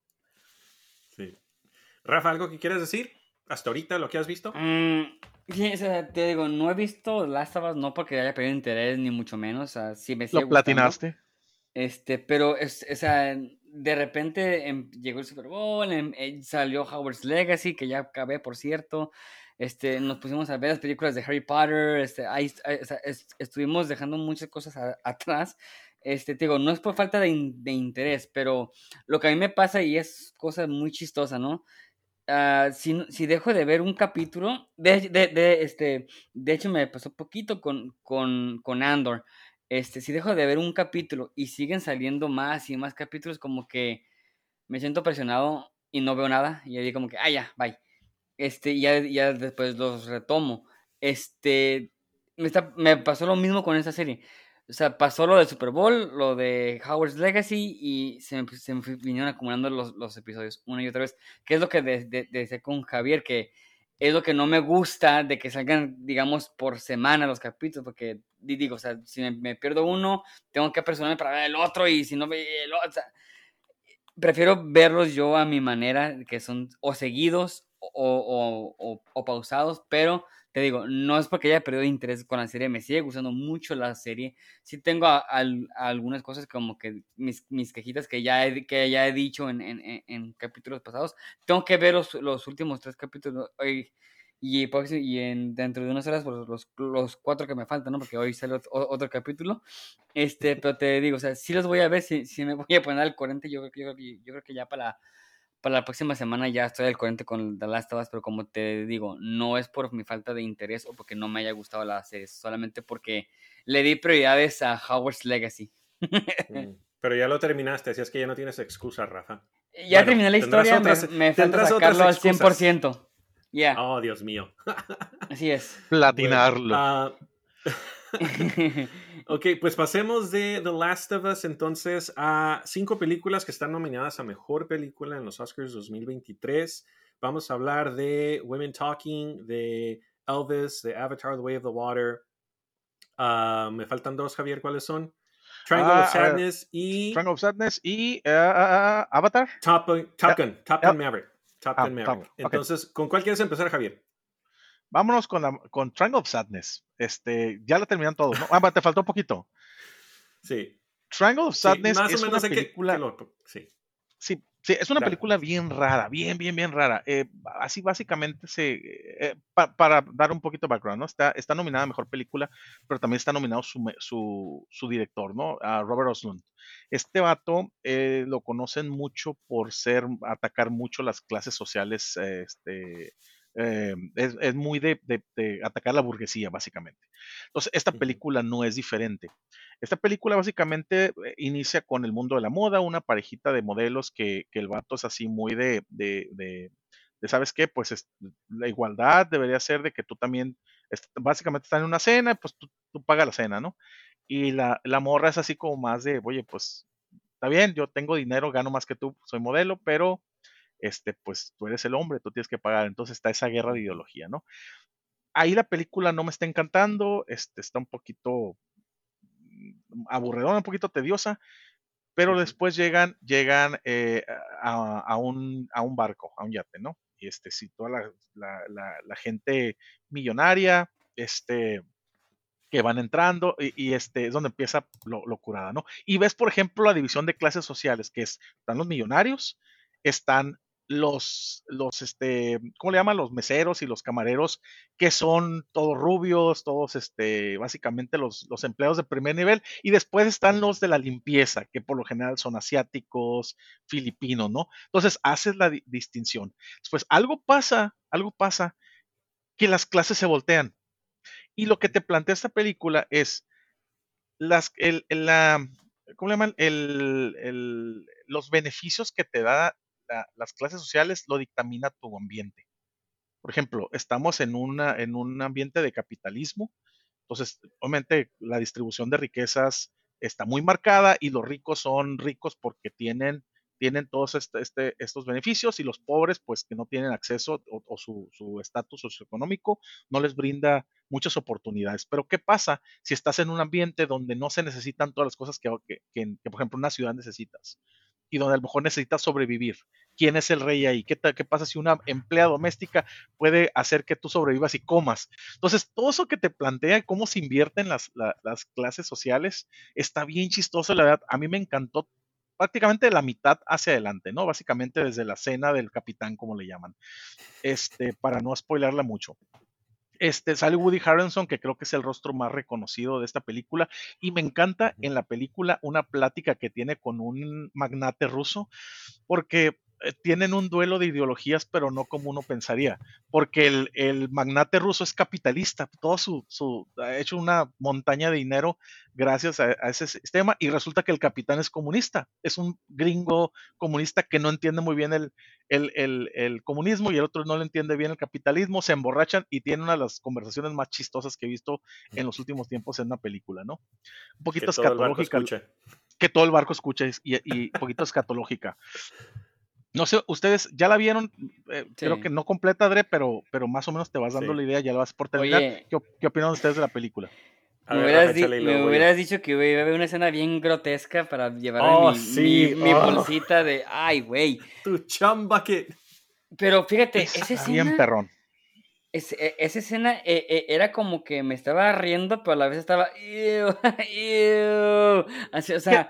Sí. Rafa, ¿algo que quieras decir? Hasta ahorita, lo que has visto. Mm, sí, o sea, te digo, no he visto Last of Us, no porque haya perdido interés, ni mucho menos. O sea, sí me sigue Lo gustando. platinaste. Este, pero, es, o sea, de repente em, llegó el Super Bowl, em, eh, salió Hogwarts Legacy, que ya acabé, por cierto. Este, nos pusimos a ver las películas de Harry Potter. Este, ahí, ahí, o sea, es- estuvimos dejando muchas cosas a- atrás. Este, te digo, no es por falta de, in- de interés, pero lo que a mí me pasa y es cosa muy chistosa, ¿no? Ah, si, no- si dejo de ver un capítulo, de, de, de, este, de hecho me pasó poquito con, con, con Andor. Este, si dejo de ver un capítulo y siguen saliendo más y más capítulos, como que me siento presionado y no veo nada. Y ahí como que, ah, ya, bye. Este, y ya, ya después los retomo. Este, me, está- me pasó lo mismo con esta serie. O sea, pasó lo del Super Bowl, lo de Howard's Legacy y se me, se me fui- vinieron acumulando los, los episodios una y otra vez. Que es lo que de- de- decía con Javier, que es lo que no me gusta de que salgan, digamos, por semana los capítulos, porque di- digo, o sea, si me, me pierdo uno, tengo que apresurarme para ver el otro y si no ve el otro, o sea, prefiero verlos yo a mi manera, que son o seguidos o, o, o, o pausados, pero te digo, no es porque haya perdido interés con la serie, me sigue gustando mucho la serie. Sí tengo a, a, a algunas cosas como que mis, mis quejitas que ya he, que ya he dicho en, en, en, en capítulos pasados. Tengo que ver los, los últimos tres capítulos hoy. Y, pues, y en, dentro de unas horas, pues, los, los cuatro que me faltan, ¿no? Porque hoy sale otro, otro capítulo. Este, pero te digo, o sea, sí los voy a ver, sí, sí me voy a poner al corriente. Yo, creo que- yo, creo que- yo creo que ya para, para la próxima semana ya estoy al corriente con The Last of Us, pero como te digo, no es por mi falta de interés o porque no me haya gustado la serie, solamente porque le di prioridades a Howard's Legacy. Mm, Pero ya lo terminaste, así es que ya no tienes excusa, Rafa. Ya Bueno, terminé la tendrás historia, me, otras, me falta tendrás otras sacarlo al cien por excusas. ciento. Ya, Oh, Dios mío. así es. Bueno, Platinarlo. ah, ok, pues pasemos de The Last of Us entonces a cinco películas que están nominadas a Mejor Película en los Oscars dos mil veintitrés. Vamos a hablar de Women Talking, de Elvis, de Avatar, The Way of the Water. Ah, me faltan dos, Javier, ¿cuáles son? Triangle of Ah, a ver, Sadness y Triangle of Sadness y eh, ah, ah, Avatar. Top, Top Ya, Gun, Top ya. Gun Maverick. Top Ah, Gun Maverick. estamos. Ok, Entonces, ¿con cuál quieres empezar, Javier? vámonos con, la, con Triangle of Sadness. Este, ya la terminan todos, ¿no? Ah, va, te faltó un poquito. Sí, Triangle of sí, Sadness más o es una menos sé que, que película. lo... Sí, Sí, sí, es una dale. película bien rara, bien, bien, bien rara. Eh, así básicamente se, eh, pa- para dar un poquito de background, ¿no? Está, está nominada a Mejor Película, pero también está nominado su, me- su, su director, ¿no? A Robert Oslund. Este vato eh, lo conocen mucho por ser, atacar mucho las clases sociales, eh, este, eh, es, es muy de, de- de atacar la burguesía, básicamente. Entonces, esta Ujú, película no es diferente. Esta película básicamente eh, inicia con el mundo de la moda, una parejita de modelos que, que el vato es así muy de, de, de, de, ¿sabes qué? Pues es, la igualdad debería ser de que tú también, es, básicamente están en una cena, pues tú, tú pagas la cena, ¿no? Y la, la morra es así como más de, oye, pues está bien, yo tengo dinero, gano más que tú, soy modelo, pero este, pues tú eres el hombre, tú tienes que pagar. Entonces está esa guerra de ideología, ¿no? Ahí la película no me está encantando, este, está un poquito aburredona, un poquito tediosa, pero Ujú. después llegan, llegan eh, a, a, un, a un barco, a un yate, ¿no? Y este, sí, toda la, la, la, la gente millonaria, este, que van entrando y, y, este es donde empieza lo, lo, curada, ¿no? Y ves, por ejemplo, la división de clases sociales, que es, están los millonarios, están los, los, este, ¿cómo le llaman? Los meseros y los camareros, que son todos rubios, todos, este, básicamente los, los empleados de primer nivel, y después están los de la limpieza, que por lo general son asiáticos, filipinos, ¿no? Entonces, haces la di- distinción. Después, algo pasa, algo pasa, que las clases se voltean. Y lo que te plantea esta película es las, el, el, la, ¿cómo le llaman? El, el, los beneficios que te da la, las clases sociales lo dictamina tu ambiente. Por ejemplo, estamos en, una, en un ambiente de capitalismo, entonces, obviamente, la distribución de riquezas está muy marcada y los ricos son ricos porque tienen, tienen todos este, este, estos beneficios y los pobres, pues que no tienen acceso o, o su estatus socioeconómico no les brinda muchas oportunidades. Pero, ¿qué pasa si estás en un ambiente donde no se necesitan todas las cosas que, que, que, que por ejemplo, en una ciudad necesitas? Y donde a lo mejor necesitas sobrevivir. ¿Quién es el rey ahí? ¿Qué, ¿Qué pasa si una empleada doméstica puede hacer que tú sobrevivas y comas? Entonces, todo eso que te plantea, cómo se invierten las, la, las clases sociales, está bien chistoso, la verdad. A mí me encantó prácticamente de la mitad hacia adelante, ¿no? Básicamente desde la cena del capitán, como le llaman. Este, para no spoilarla mucho. Este, sale Woody Harrelson, que creo que es el rostro más reconocido de esta película, y me encanta en la película una plática que tiene con un magnate ruso, porque eh, tienen un duelo de ideologías, pero no como uno pensaría, porque el, el magnate ruso es capitalista, todo su, su, ha hecho una montaña de dinero gracias a, a ese sistema, y resulta que el capitán es comunista, es un gringo comunista que no entiende muy bien el, el, el, el comunismo y el otro no le entiende bien el capitalismo, se emborrachan y tienen una de las conversaciones más chistosas que he visto en los últimos tiempos en una película, ¿no? Un Que poquito todo el barco escatológica, escucha. que todo el barco escuche y, y un poquito escatológica. No sé, ustedes ya la vieron, eh, Sí. creo que no completa, Adre, pero, pero más o menos te vas dando Sí. la idea, ya la vas por terminar. Oye, ¿Qué, ¿Qué opinan ustedes de la película? A me ver, hubieras, Rafa, di- échale y me luego voy yo. hubieras dicho que iba a haber una escena bien grotesca para llevarme Oh, mi, mi, sí. mi Oh, bolsita de, ay, güey. tu chamba que. Pero fíjate, esa Está bien escena, perrón. es- e- esa escena eh, eh, era como que me estaba riendo, pero a la vez estaba, "Ew, ew". Así, o Que, sea,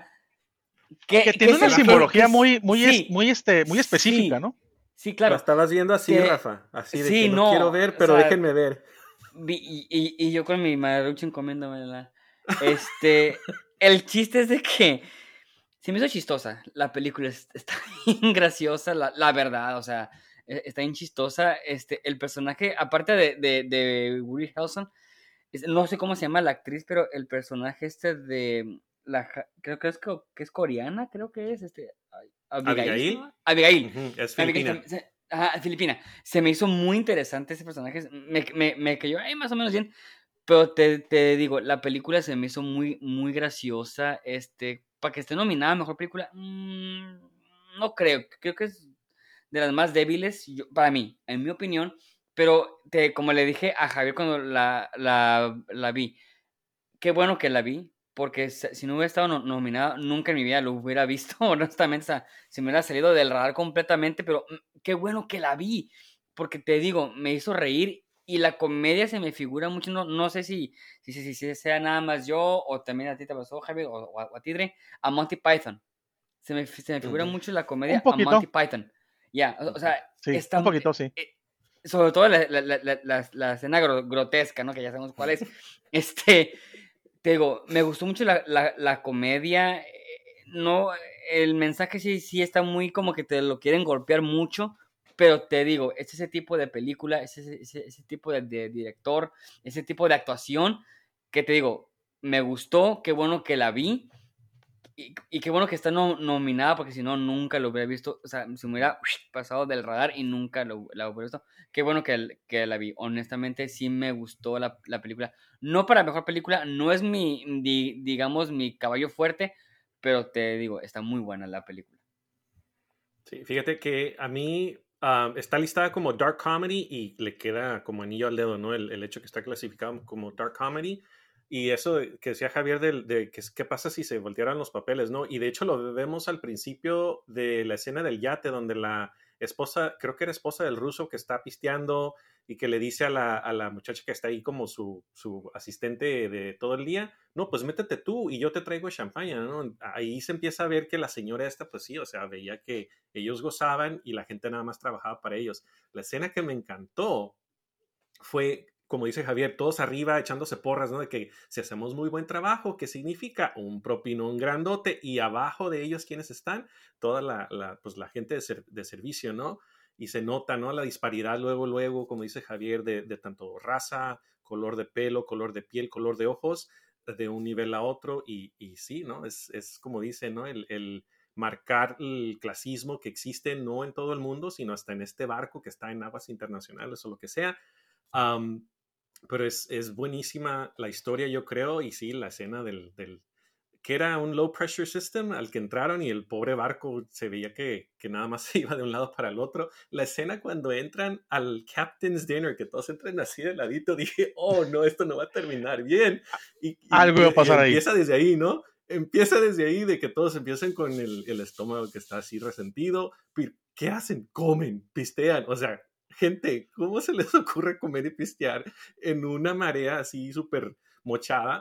que que, que tiene es una el, que, que simbología es- muy, muy, es- sí, muy, este, muy específica, sí, ¿no? sí, La claro. estabas viendo así, Te, Rafa. Así de que sí, no quiero no, ver, o pero sea, déjenme ver. vi- y, y, y yo con mi Maruchan comiéndomela. Este, el chiste es de que se me hizo chistosa. La película es- está bien graciosa, la, la verdad, o sea, e- está bien chistosa. Este, el personaje, aparte de, de, de Woody Harrelson, es- no sé cómo se llama la actriz, pero el personaje este de la ja- creo que es co- que es coreana, creo que es este ay, Abigail, ¿se Abigail. llama? Abigail. Ujú, es Abigail filipina. también, se- ajá, Filipina. Se me hizo muy interesante ese personaje. Me, me, me cayó ay, más o menos bien. Pero te, te digo, la película se me hizo muy, muy graciosa. Este, para que esté nominada a mejor película, mm, no creo. Creo que es de las más débiles yo- para mí, en mi opinión. Pero te, como le dije a Javier cuando la, la, la vi, qué bueno que la vi, porque se- si no hubiera estado no- nominada, nunca en mi vida lo hubiera visto, honestamente. O sea, se me hubiera salido del radar completamente, pero mm, qué bueno que la vi, porque te digo, me hizo reír y la comedia se me figura mucho. No, no sé si, si, si, si sea nada más yo o también a ti te pasó, Javier, o, o a, o a ti, Dre, a Monty Python. Se me, se me figura Ujú, mucho la Un comedia a poquito, Monty Python. Ya, o, o ujú. sea, sí, un está, poquito, sí. eh, sobre todo la, la, la, la, la- la escena gro- grotesca, ¿no? Que ya sabemos cuál es. Este, te digo, me gustó mucho la, la, la comedia. eh, No, el mensaje sí, sí está muy como que te lo quieren golpear mucho, pero te digo, es ese tipo de película, es ese, ese, ese tipo de, de director, ese tipo de actuación que te digo, me gustó, qué bueno que la vi. y, y qué bueno que está no, nominada, porque si no, nunca lo hubiera visto. O sea, se me hubiera pasado del radar y nunca lo, la hubiera visto. Qué bueno que, que la vi. Honestamente, sí me gustó la, la película. No para mejor película, no es mi, di, digamos, mi caballo fuerte, pero te digo, está muy buena la película. Sí, fíjate que a mí um, está listada como Dark Comedy y le queda como anillo al dedo, ¿no? El, el hecho que está clasificado como Dark Comedy. Y eso de- que decía Javier de, de que, qué pasa si se voltearan los papeles, ¿no? Y de hecho lo vemos al principio de la escena del yate, donde la esposa, creo que era esposa del ruso que está pisteando y que le dice a la, a la muchacha que está ahí como su, su asistente de todo el día, no, pues métete tú y yo te traigo champaña, ¿no? Ahí se empieza a ver que la señora esta, pues sí, o sea, veía que ellos gozaban y la gente nada más trabajaba para ellos. La escena que me encantó fue, como dice Javier, todos arriba echándose porras, ¿no? De que si hacemos muy buen trabajo, ¿qué significa? Un propinón grandote y abajo de ellos, ¿quiénes están? Toda la, la pues, la gente de, ser, de servicio, ¿no? Y se nota, ¿no? La disparidad luego, luego, como dice Javier, de, de tanto raza, color de pelo, color de piel, color de ojos, de un nivel a otro. Y, y sí, ¿no? Es, es como dice, ¿no? El, el marcar el clasismo que existe no en todo el mundo, sino hasta en este barco que está en aguas internacionales o lo que sea. Um, pero es, es buenísima la historia, yo creo, y sí, la escena del, del que era un low pressure system al que entraron y el pobre barco se veía que, que nada más se iba de un lado para el otro. La escena cuando entran al Captain's Dinner, que todos entran así de ladito, dije, oh no, esto no va a terminar bien. Y, y, Algo iba a y pasar ahí. empieza desde ahí, ¿no? Empieza desde ahí de que todos empiezan con el, el estómago que está así resentido. ¿Qué hacen? Comen, pistean. O sea, gente, ¿cómo se les ocurre comer y pistear en una marea así súper mochada?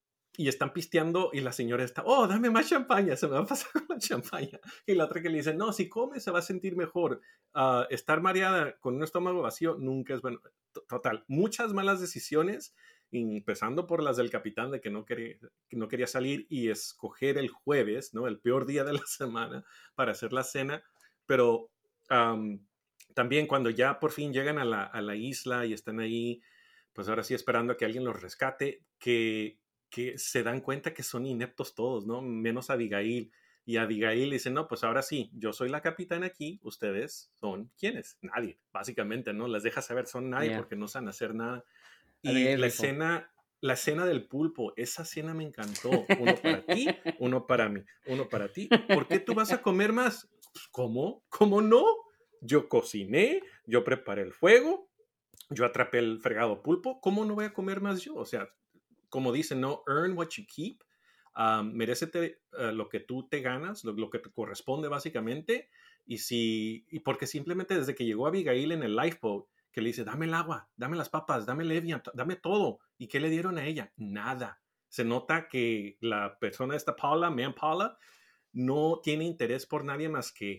Y están pisteando y la señora está, oh, dame más champaña, se me va a pasar con la champaña. Y la otra que le dice, no, si come se va a sentir mejor. Uh, estar mareada con un estómago vacío nunca es bueno. Total, muchas malas decisiones, empezando por las del capitán de que no quería, que no quería salir y escoger el jueves, ¿no? El peor día de la semana para hacer la cena. Pero um, también cuando ya por fin llegan a la, a la isla y están ahí, pues ahora sí esperando a que alguien los rescate, que que se dan cuenta que son ineptos todos, ¿no? Menos Abigail. Y Abigail dice, no, pues ahora sí, yo soy la capitana aquí, ustedes son ¿quiénes? Nadie, básicamente, ¿no? Les deja saber, son nadie Yeah. porque no saben hacer nada. Y Abigail la rifo. escena, la escena del pulpo, esa escena me encantó. Uno para ti, uno para mí, uno para ti. ¿Por qué tú vas a comer más? Pues, ¿cómo? ¿Cómo no? Yo cociné, yo preparé el fuego, yo atrapé el fregado pulpo, ¿cómo no voy a comer más yo? O sea, como dicen, no, earn what you keep, um, merécete uh, lo que tú te ganas, lo, lo, que te corresponde básicamente, y si, y porque simplemente desde que llegó Abigail en el lifeboat, que le dice, dame el agua, dame las papas, dame el Evian, dame todo, ¿y qué le dieron a ella? Nada. Se nota que la persona esta Paula, Man Paula, no tiene interés por nadie más que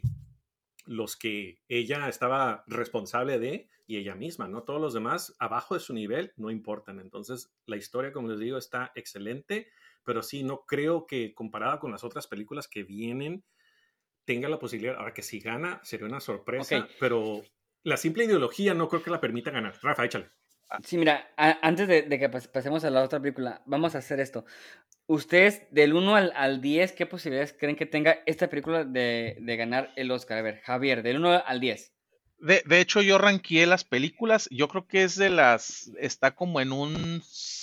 los que ella estaba responsable de y ella misma, ¿no? Todos los demás abajo de su nivel no importan. Entonces, la historia, como les digo, está excelente, pero sí, no creo que comparada con las otras películas que vienen, tenga la posibilidad, ahora que si gana, sería una sorpresa, Ok. pero la simple ideología no creo que la permita ganar. Rafa, échale. Sí, mira, a- antes de, de que pas- pasemos a la otra película, vamos a hacer esto. Ustedes, del uno al, al diez, ¿qué posibilidades creen que tenga esta película de, de ganar el Oscar? A ver, Javier, del uno al diez. De, de hecho, yo ranqueé las películas. Yo creo que es de las. Está como en un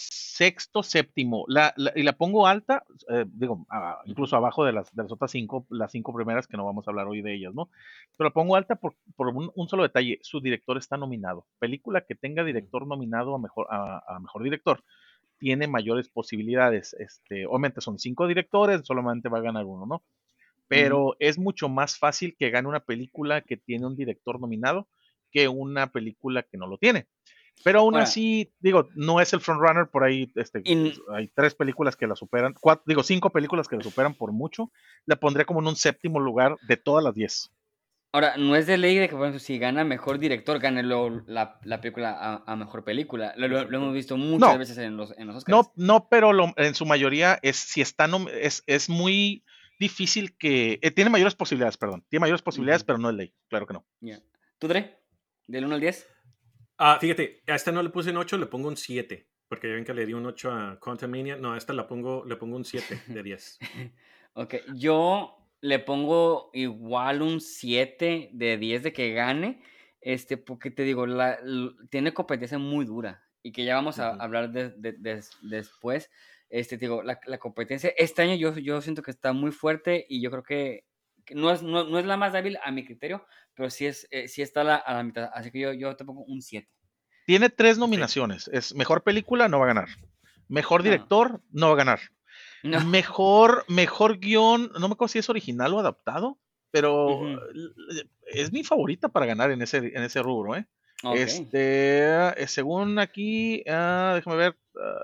sexto, séptimo. La, la- y la pongo alta, eh, digo, a- incluso abajo de las, de las otras cinco, las cinco primeras que no vamos a hablar hoy de ellas, ¿no? Pero la pongo alta por, por un, un solo detalle. Su director está nominado. Película que tenga director nominado a mejor, a, a mejor director tiene mayores posibilidades. Este, obviamente son cinco directores, solamente va a ganar uno, ¿no? Pero uh-huh. Es mucho más fácil que gane una película que tiene un director nominado que una película que no lo tiene. Pero aún Ahora, así, digo, no es el frontrunner, por ahí este, in... hay tres películas que la superan, cuatro, digo, cinco películas que la superan por mucho, la pondría como en un séptimo lugar de todas las diez. Ahora, no es de ley de que, por ejemplo, si gana mejor director, gane luego la, la película a, a mejor película. Lo, lo, lo hemos visto muchas no, veces en los, en los Oscars. No, no, pero lo, en su mayoría es, si está, no, es, es muy difícil que, eh, tiene mayores posibilidades, perdón, tiene mayores posibilidades, uh-huh. pero no es ley, claro que no. Yeah. ¿Tú, Dre? ¿Del uno al diez? Ah, fíjate, a esta no le puse un ocho, le pongo un siete. Porque ya ven que le di un ocho a Quantumania. No, a esta la pongo, le pongo un siete de diez. Ok, yo le pongo igual un siete de diez de que gane, este, porque te digo, la, l- tiene competencia muy dura y que ya vamos a Ujú. hablar de, de- des- después. Este, te digo, la, la competencia este año yo, yo siento que está muy fuerte y yo creo que, que no, es, no, no es la más débil a mi criterio, pero sí, es, eh, sí está a la, a la mitad. Así que yo, yo te pongo un siete. Tiene tres Ok. nominaciones. Es mejor película, no va a ganar. Mejor No, director, no va a ganar. no. Mejor, mejor guión, no me acuerdo si es original o adaptado, pero Ujú. l- es mi favorita para ganar en ese, en ese rubro, ¿eh? Ok. Este, eh, según aquí, ah, déjame ver,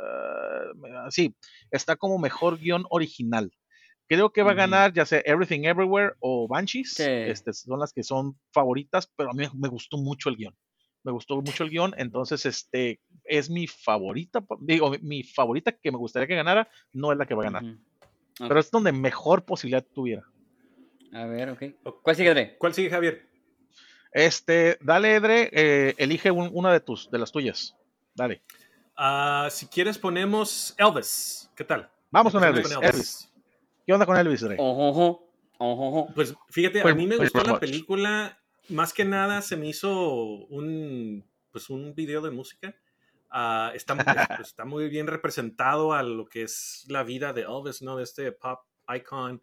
ah, sí, está como mejor guión original. Creo que va a Ujú. ganar ya sea Everything Everywhere o Banshees, Sí. este, son las que son favoritas, pero a mí me gustó mucho el guión. Me gustó mucho el guión, entonces este es mi favorita, digo, mi, mi favorita que me gustaría que ganara, no es la que va a ganar, Ujú. Ok. pero es donde mejor posibilidad tuviera. A ver, ok. Ok. ¿Cuál sigue, Dre? ¿Cuál sigue, Javier? Este, dale, Edre, eh, elige un- una de tus, de las tuyas. Dale. Ah, si quieres ponemos Elvis. ¿Qué tal? Vamos con Empecemos con Elvis. Elvis. Elvis. ¿Qué onda con Elvis, Dre? Ojojo. Ojojo. Pues fíjate, a Pretty, mí me pretty gustó la much. película. Más que nada se me hizo un, pues un video de música. Ah, está, es- pues, está muy bien representado a lo que es la vida de Elvis, ¿no? De este pop icon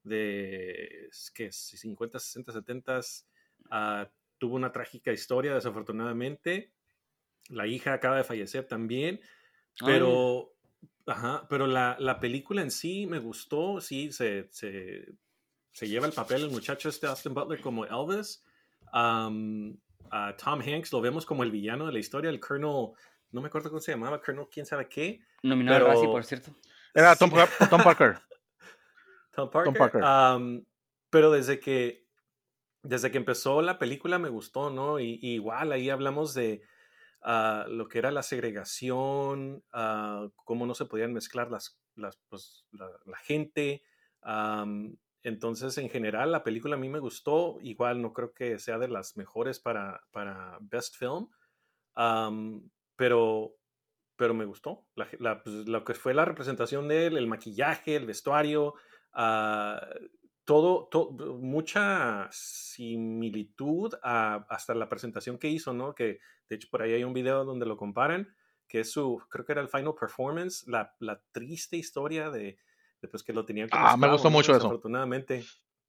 de, ¿qué es? cincuenta, sesenta, setenta. Ah, tuvo una trágica historia, desafortunadamente. La hija acaba de fallecer también. Ay, Pero, ajá, pero la, la película en sí me gustó. Sí, se, se, se lleva el papel el muchacho este Austin Butler como Elvis. Um, a Tom Hanks lo vemos como el villano de la historia, el Colonel, no me acuerdo cómo se llamaba, Colonel quién sabe qué, nominado al Razzie, por pero cierto. Era Tom, sí, Tom Parker. Tom Tom Parker. Parker. Um, pero desde que, desde que empezó la película me gustó, ¿no? Y, y igual ahí hablamos de uh, lo que era la segregación, uh, cómo no se podían mezclar las, las, pues, la, la gente. Um, entonces, en general, la película a mí me gustó. Igual no creo que sea de las mejores para, para Best Film, um, pero, pero me gustó. La, la, pues, lo que fue la representación de él, el maquillaje, el vestuario, uh, todo, to, mucha similitud a, hasta la presentación que hizo, ¿no? Que de hecho por ahí hay un video donde lo comparan, que es su, creo que era el final performance, la, la triste historia de, de pues que lo tenían como Ah, me esclavo, gustó ¿no? mucho eso. Desafortunadamente.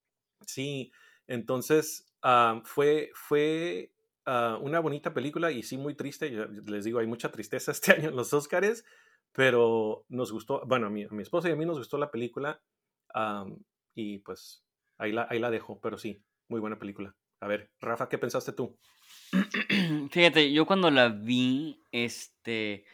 Sí, entonces um, fue, fue uh, una bonita película y sí muy triste. Yo les digo, hay mucha tristeza este año en los Oscars, pero nos gustó, bueno, a mi, a mi esposa y a mí nos gustó la película um, y pues ahí la, ahí la dejo, pero sí, muy buena película. A ver, Rafa, ¿qué pensaste tú? Fíjate, yo cuando la vi, este,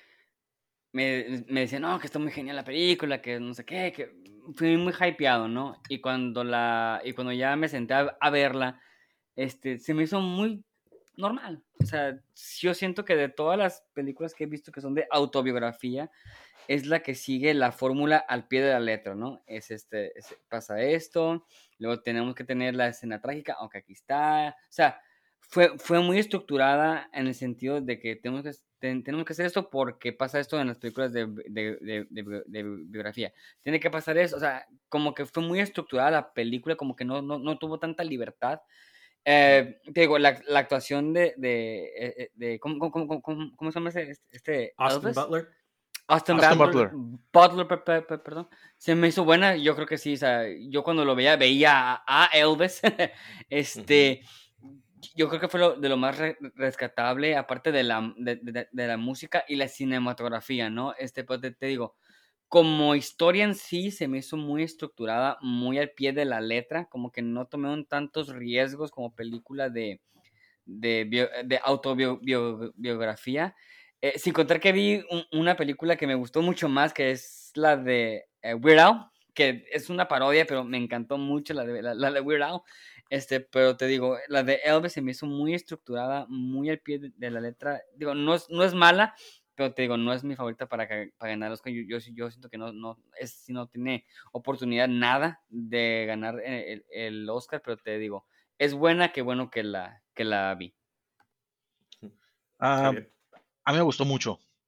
me, me decían, no, que está muy genial la película, que no sé qué, que fui muy hypeado, ¿no? Y cuando la, y cuando ya me senté a, a verla, este, se me hizo muy normal. O sea, yo siento que de todas las películas que he visto que son de autobiografía, es la que sigue la fórmula al pie de la letra, ¿no? Es este, es- pasa esto, luego tenemos que tener la escena trágica, aunque aquí está. O sea, fue, fue muy estructurada en el sentido de que tenemos que, ten- tenemos que hacer esto porque pasa esto en las películas de, de, de- de bi- de biografía. Tiene que pasar eso, o sea, como que fue muy estructurada la película, como que no, no, no tuvo tanta libertad. Eh, te digo, la, la actuación de, de, eh, eh, de ¿cómo, cómo, cómo, cómo- cómo se llama ese, este este Austin Elvis? Butler. Austin Austin Butler, Butler. Butler, pe- pe- pe- perdón, se me hizo buena. Yo creo que sí, o sea, yo cuando lo veía, veía a, a Elvis. Ujú. este, yo creo que fue lo, de lo más re- rescatable, aparte de la, de, de- de la música y la cinematografía, ¿no? Este, pues te, te digo, como historia en sí se me hizo muy estructurada, muy al pie de la letra, como que no tomaron tantos riesgos como película de, de, bio- de autobiografía. Eh, sin contar que vi un- una película que me gustó mucho más, que es la de eh, Weird Al, que es una parodia, pero me encantó mucho la de, la, la de Weird Al. Este, pero te digo, la de Elvis se me hizo muy estructurada, muy al pie de, de la letra. Digo, no es, no es mala, pero te digo, no es mi favorita para, que- para ganar los Oscar. Yo, yo, sí- yo siento que no, no, es, si no tiene oportunidad nada de ganar eh, el, el Oscar, pero te digo, es buena, qué bueno que la, que la vi. Ah, Javier. a mí me gustó mucho.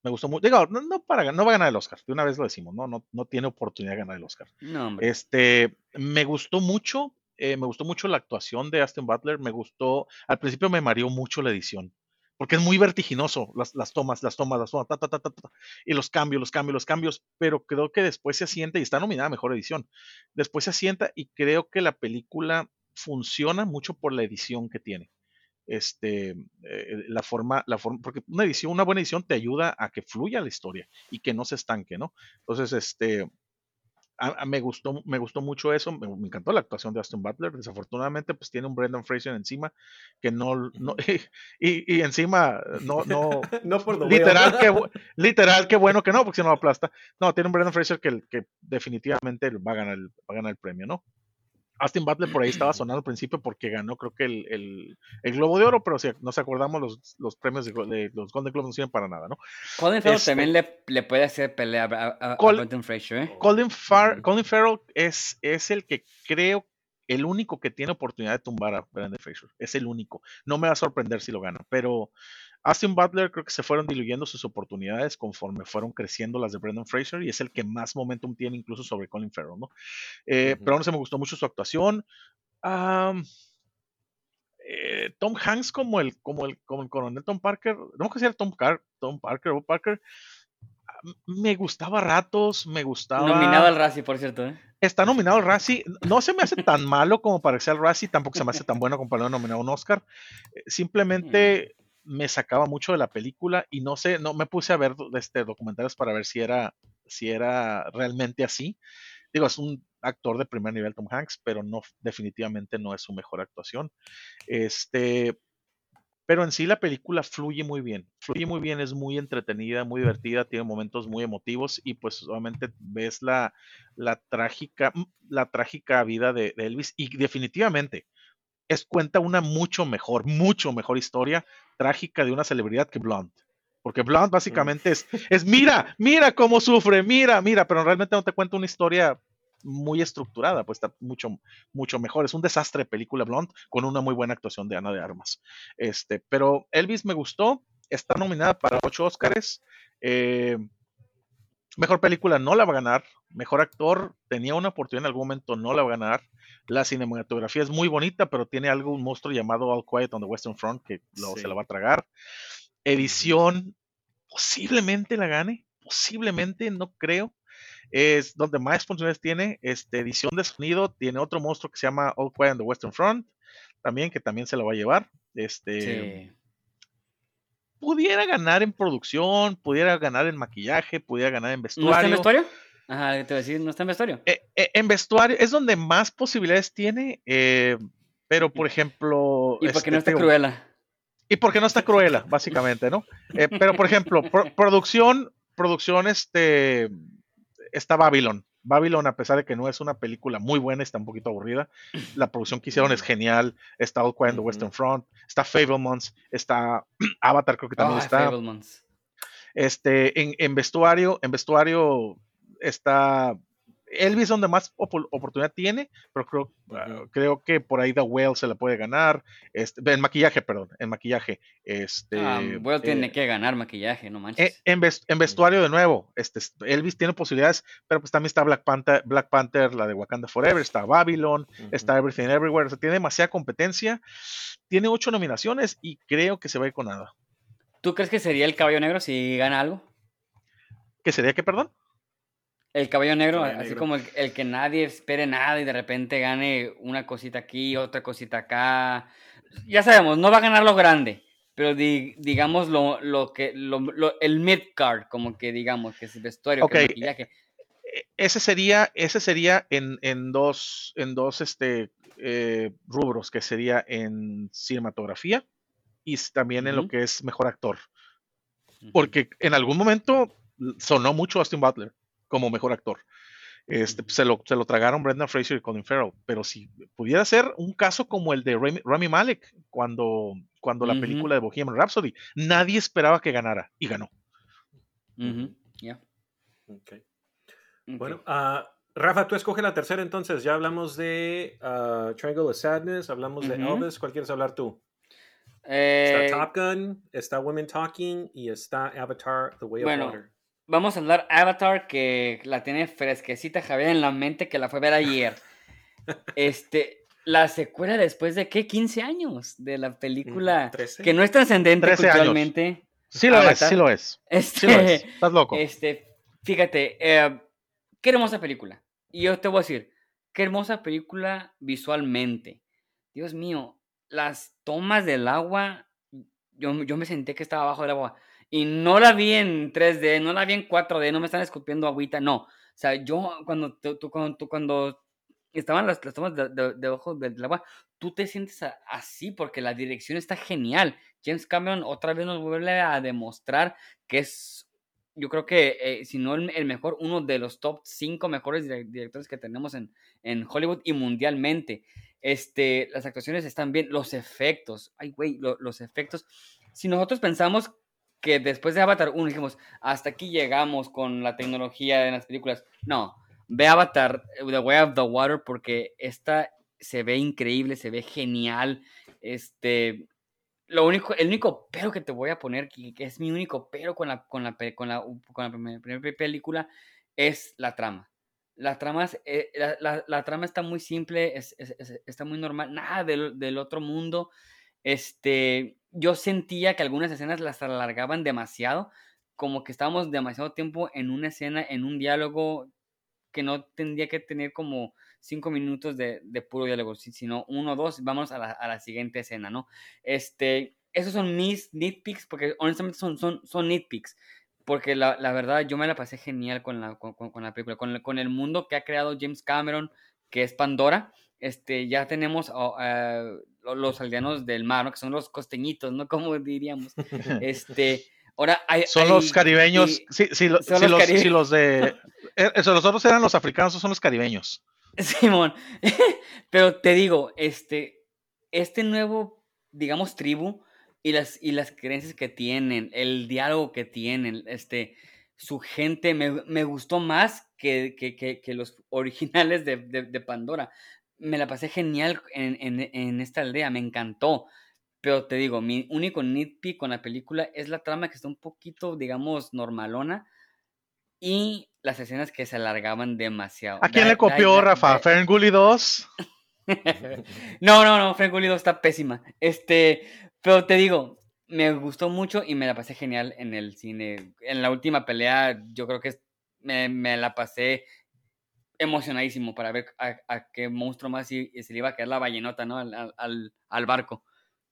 Me gustó mucho. Digo, no, no, para, no va a ganar el Oscar. De una vez lo decimos, no, no, no tiene oportunidad de ganar el Oscar. No, hombre. Este, me gustó mucho, eh, me gustó mucho la actuación de Austin Butler. Me gustó, al principio me mareó mucho la edición, porque es muy vertiginoso las, las tomas, las tomas, las tomas, ta, ta, ta, ta, ta, y los cambios, los cambios, los cambios. Pero creo que después se asienta y está nominada a mejor edición. Después se asienta y creo que la película funciona mucho por la edición que tiene. Este, eh, la forma, la forma, porque una edición, una buena edición te ayuda a que fluya la historia y que no se estanque, ¿no? Entonces, este, a, a me gustó, me gustó mucho eso, me, me, encantó la actuación de Austin Butler. Desafortunadamente, pues tiene un Brendan Fraser encima que no, no y, y, encima no, no, no por literal que, literal que bueno que no, porque si no aplasta. No, tiene un Brendan Fraser que, que definitivamente va a ganar el, va a ganar el premio, ¿no? Austin Butler por ahí estaba sonando al principio porque ganó, creo que el, el, el Globo de Oro, pero si nos acordamos, los, los premios de, de los Golden Globes no sirven para nada, ¿no? Colin Farrell este, también le, le puede hacer pelea a, a, Col, a Brendan Fraser, ¿eh? Colin, Far, uh-huh. Colin Farrell es, es el que creo, el único que tiene oportunidad de tumbar a Brendan Fraser. Es el único. No me va a sorprender si lo gana, pero Austin Butler creo que se fueron diluyendo sus oportunidades conforme fueron creciendo las de Brendan Fraser y es el que más momentum tiene incluso sobre Colin Farrell, ¿no? Eh, uh-huh. Pero no se me gustó mucho su actuación. Um, eh, Tom Hanks como el, como el, como el coronel Tom Parker, no sé si era Tom, Car Tom Parker o Parker, me gustaba a ratos, me gustaba. Nominado al Razzie, por cierto, ¿eh? Está nominado al Razzie, no se me hace tan malo como para que sea el Razzie, tampoco se me hace tan bueno como para nominar a un Oscar. Simplemente mm. me sacaba mucho de la película y no sé, no me puse a ver este, documentales para ver si era, si era realmente así. Digo, es un actor de primer nivel Tom Hanks, pero no, definitivamente no es su mejor actuación. Este, pero en sí la película fluye muy bien, fluye muy bien, es muy entretenida, muy divertida, tiene momentos muy emotivos y pues obviamente ves la, la trágica, la trágica vida de, de Elvis y definitivamente es cuenta una mucho mejor, mucho mejor historia trágica de una celebridad que Blonde. Porque Blonde básicamente es, es, mira, mira cómo sufre, mira, mira, pero realmente no te cuenta una historia muy estructurada, pues está mucho, mucho mejor. Es un desastre de película Blonde con una muy buena actuación de Ana de Armas. Este, pero Elvis me gustó, está nominada para ocho Óscares. Eh, mejor película no la va a ganar. Mejor actor tenía una oportunidad en algún momento, no la va a ganar. La cinematografía es muy bonita, pero tiene algo, un monstruo llamado All Quiet on the Western Front que lo, sí. se la va a tragar. Edición, posiblemente la gane, posiblemente, no creo. Es donde más funciones tiene. Este, edición de sonido, tiene otro monstruo que se llama All Quiet on the Western Front, también, que también se la va a llevar. Este, sí. Pudiera ganar en producción, pudiera ganar en maquillaje, pudiera ganar en vestuario. ¿No está en vestuario? Ajá, te voy a decir, ¿no está en vestuario? Eh, eh, en vestuario es donde más posibilidades tiene, eh, pero por ejemplo... ¿Y por qué este, no está Cruella? Y porque no está Cruella, básicamente, ¿no? Eh, pero, por ejemplo, pro, producción, producción, este, está Babylon. Babylon, a pesar de que no es una película muy buena, está un poquito aburrida. La producción que hicieron es genial. Está All Quiet on the Western Front, está Fabelmans, está Avatar, creo que también oh, está. Fabelmans. Este, en, en vestuario, en vestuario está... Elvis donde más op- oportunidad tiene, pero creo, uh-huh. uh, creo que por ahí The Whale se la puede ganar. Este, en maquillaje, perdón, en maquillaje. Este, ah, Whale eh, tiene que ganar maquillaje, no manches. Eh, en, vest- en vestuario de nuevo, este, Elvis tiene posibilidades, pero pues también está Black Panther, Black Panther, la de Wakanda Forever, está Babylon, uh-huh. está Everything Everywhere, o sea, tiene demasiada competencia. Tiene ocho nominaciones y creo que se va a ir con nada. ¿Tú crees que sería el Caballo Negro si gana algo? ¿Qué sería qué, perdón? El Caballo Negro, Caballo así Negro. como el, el que nadie espere nada y de repente gane una cosita aquí, otra cosita acá. Ya sabemos, no va a ganar lo grande, pero di, digamos lo, lo que lo, lo, el mid-card, como que digamos, que es el vestuario, okay. que es maquillaje. Ese sería, ese sería en, en dos, en dos este, eh, rubros, que sería en cinematografía y también uh-huh. en lo que es mejor actor. Uh-huh. Porque en algún momento sonó mucho Austin Butler como mejor actor. Este, uh-huh. se, lo, se lo tragaron Brendan Fraser y Colin Farrell, pero si pudiera ser un caso como el de Rami, Rami Malek cuando, cuando uh-huh. la película de Bohemian Rhapsody, nadie esperaba que ganara y ganó. Uh-huh. Yeah. Okay. Okay. Bueno, uh, Rafa, tú escoge la tercera entonces. Ya hablamos de uh, Triangle of Sadness, hablamos uh-huh. de Elvis. ¿Cuál quieres hablar tú? Está Eh, Top Gun, está Women Talking y está Avatar, The Way of bueno, Water. vamos a hablar Avatar, que la tiene fresquecita Javier en la mente, que la fue a ver ayer. Este, la secuela después de, ¿qué? quince años de la película ¿trece? que no es trascendente trece años. culturalmente. Sí lo es, sí Avatar. lo es. Este, Sí lo es. Estás loco. este, fíjate, eh, qué hermosa película. Y yo te voy a decir, qué hermosa película visualmente. Dios mío, las tomas del agua, yo, yo me sentí que estaba abajo del agua. Y no la vi en tres D, no la vi en cuatro D, no me están escupiendo agüita, no. O sea, yo cuando tú, tú- cuando, tú- cuando estaban las, las tomas de, de- debajo del, del agua, tú te sientes a- así porque la dirección está genial. James Cameron otra vez nos vuelve a demostrar que es, yo creo que, eh, si no el, el mejor, uno de los top cinco mejores dire- directores que tenemos en, en Hollywood y mundialmente. Este, las actuaciones están bien, los efectos, ay, güey, lo- los efectos. Si nosotros pensamos que después de Avatar uno dijimos, hasta aquí llegamos con la tecnología en las películas, no, ve Avatar, The Way of the Water, porque esta se ve increíble, se ve genial. Este, lo único, el único pero que te voy a poner, que, que es mi único pero con la, con la, pe- con la, con la primer- primera película, es la trama. La trama, es, eh, la, la- la trama está muy simple, es- es- es- está muy normal, nada del, del otro mundo. Este, yo sentía que algunas escenas las alargaban demasiado, como que estábamos demasiado tiempo en una escena, en un diálogo que no tendría que tener como cinco minutos de, de puro diálogo, si- sino uno o dos, vamos a la, a la siguiente escena, ¿no? Este, esos son mis nitpicks, porque honestamente son, son, son nitpicks, porque la, la verdad yo me la pasé genial con la, con, con- con la película, con, el- con el mundo que ha creado James Cameron, que es Pandora. Este, ya tenemos oh, eh, lo- los aldeanos del mar, ¿no? Que son los costeñitos, ¿no? Como diríamos. Este, ahora hay, Son los hay caribeños. y Sí, sí, lo- son sí, los los, sí, caribeños. los de. eh, Eso, los otros eran los africanos, esos son los caribeños. Simón, pero te digo, este, este nuevo, digamos, tribu y las, y las creencias que tienen, el diálogo que tienen, este, su gente, me, me gustó más que, que, que, que los originales de, de, de Pandora. Me la pasé genial en, en, en esta aldea, me encantó. Pero te digo, mi único nitpick con la película es la trama que está un poquito, digamos, normalona y las escenas que se alargaban demasiado. ¿A quién le Da- da- copió, da- Rafa? da- ¿Ferngully dos? No, no, no, Frank Gullido está pésima. Este, pero te digo, me gustó mucho y me la pasé genial en el cine. En la última pelea, yo creo que es- me, me la pasé emocionadísimo para ver a, a qué monstruo más y, y se le iba a caer la ballenota, ¿no? Al, al- al- al barco.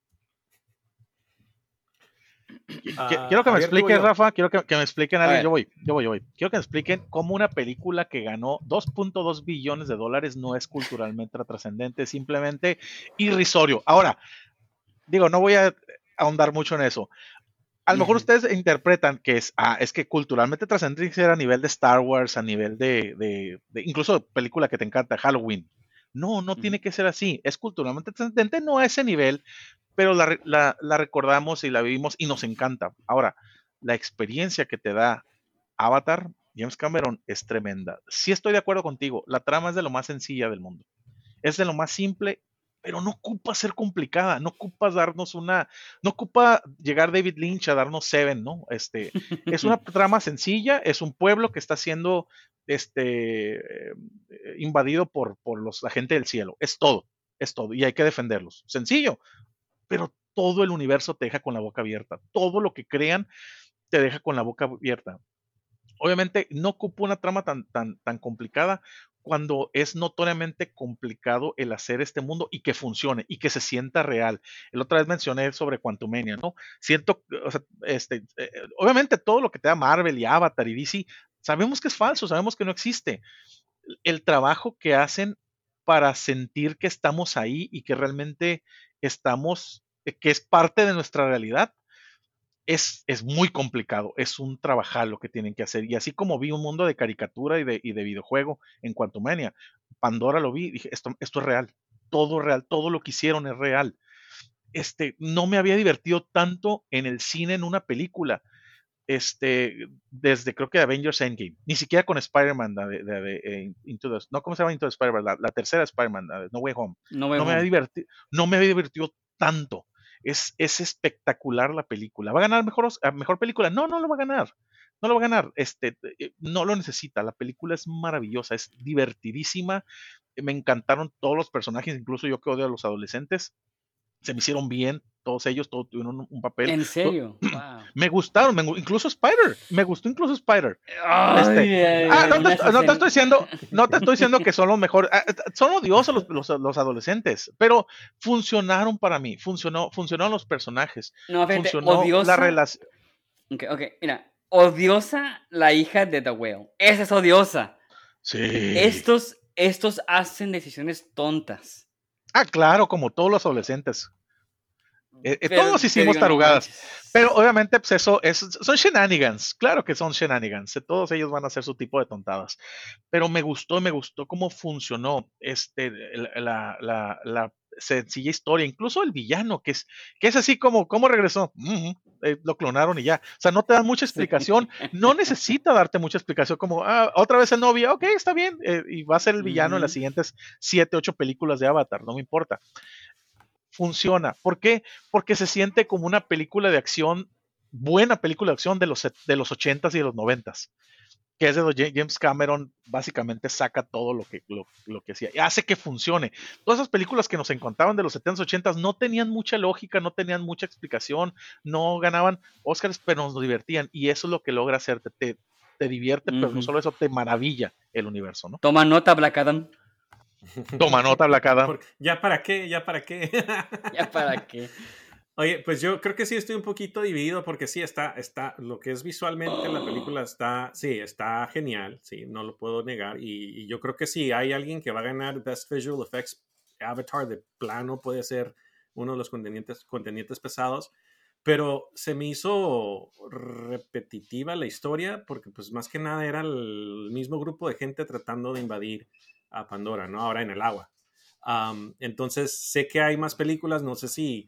Qui- qui- Ah, Quiero que me Javier, tú o expliquen, yo. Rafa, quiero que, que me expliquen A algo. Yo ver, voy, yo voy, yo voy. Quiero que me expliquen cómo una película que ganó dos punto dos billones de dólares no es culturalmente trascendente, es simplemente irrisorio. Ahora, digo, no voy a ahondar mucho en eso. A lo mejor ustedes interpretan que es, ah, es que culturalmente trascendente ser a nivel de Star Wars, a nivel de, de, de incluso película que te encanta, Halloween. No, no tiene ujú. que ser así. Es culturalmente trascendente, no a ese nivel, pero la, re- la, la recordamos y la vivimos y nos encanta. Ahora, la experiencia que te da Avatar, James Cameron, es tremenda. Sí estoy de acuerdo contigo, la trama es de lo más sencilla del mundo. Es de lo más simple, pero no ocupa ser complicada, no ocupa darnos una, no ocupa llegar David Lynch a darnos Seven, ¿no? Este, es una trama sencilla, es un pueblo que está siendo este, eh, invadido por, por los, la gente del cielo, es todo, es todo, y hay que defenderlos. Sencillo, pero todo el universo te deja con la boca abierta, todo lo que crean te deja con la boca abierta. Obviamente no ocupa una trama tan, tan, tan complicada cuando es notoriamente complicado el hacer este mundo y que funcione y que se sienta real. El otra vez mencioné sobre Quantumania, ¿no? Siento, o sea, este, eh, obviamente todo lo que te da Marvel y Avatar y D C, sabemos que es falso, sabemos que no existe. El trabajo que hacen para sentir que estamos ahí y que realmente estamos, eh, que es parte de nuestra realidad, es, es muy complicado, es un trabajar lo que tienen que hacer. Y así como vi un mundo de caricatura y de, y de videojuego en Quantumania, Pandora lo vi y dije, esto, esto es real, todo real, todo lo que hicieron es real. Este, no me había divertido tanto en el cine en una película, este, desde creo que Avengers Endgame, ni siquiera con Spider-Man, de, de, de, eh, Into the, no, ¿cómo se llama Into the Spider-Man? La, la tercera Spider-Man, No Way Home. No Way No me había Home. divertido, no me había divertido tanto. Es, es espectacular la película. ¿Va a ganar mejor, os- a mejor película? No, no lo va a ganar. No lo va a ganar. Este, eh, no lo necesita. La película es maravillosa, es divertidísima. Me encantaron todos los personajes, incluso yo que odio a los adolescentes. Se me hicieron bien, todos ellos, todos tuvieron un, un papel. ¿En To- serio? Wow. Me gustaron, me gu- incluso Spider. Me gustó incluso Spider. Este, Ay, ay, ah, no algunas te, no te estoy escenas. diciendo, no te estoy diciendo que son los mejores, ah, ah, son odiosos los, los, los adolescentes, pero funcionaron para mí, funcionó, funcionaron los personajes, No, fíjate, funcionó la odiosa. relación. Ok, ok, mira. Odiosa la hija de The Whale. Esa es odiosa. Sí. Estos, estos hacen decisiones tontas. Ah, claro, como todos los adolescentes. Eh, eh, Pero todos te hicimos digo, no tarugadas. manches. Pero obviamente, pues eso, es, son shenanigans. Claro que son shenanigans. eh, Todos ellos van a hacer su tipo de tontadas. Pero me gustó, me gustó cómo funcionó este, la, la, la sencilla historia. Incluso el villano, que es, que es así como, ¿cómo regresó? Mm, eh, lo clonaron y ya. O sea, no te dan mucha Sí. explicación. No necesita darte mucha explicación. Como, ah, otra vez el novio, ok, está bien. eh, y va a ser el villano en las Ujú. siguientes siete, ocho películas de Avatar. No me importa. Funciona. ¿Por qué? Porque se siente como una película de acción, buena película de acción de los, set- de los ochentas y de los noventas, que es de donde James Cameron básicamente saca todo lo que, lo, lo que hacía y hace que funcione. Todas esas películas que nos encontraban de los setentas, ochentas no tenían mucha lógica, no tenían mucha explicación, no ganaban Oscars, pero nos divertían y eso es lo que logra hacerte, te, te divierte, pero no Ujú. solo eso, te maravilla el universo, ¿no? Toma nota, Black Adam. Toma nota, Black Adam. Por- ¿Ya para qué? ¿Ya para qué? ¿Ya para qué? Oye, pues yo creo que sí estoy un poquito dividido porque sí está, está, lo que es visualmente la película está, sí, está genial, sí, no lo puedo negar. Y, y yo creo que sí, hay alguien que va a ganar Best Visual Effects, Avatar de plano puede ser uno de los contendientes, contendientes pesados, pero se me hizo repetitiva la historia porque pues más que nada era el mismo grupo de gente tratando de invadir a Pandora, ¿no? Ahora en el agua. Um, entonces sé que hay más películas, no sé si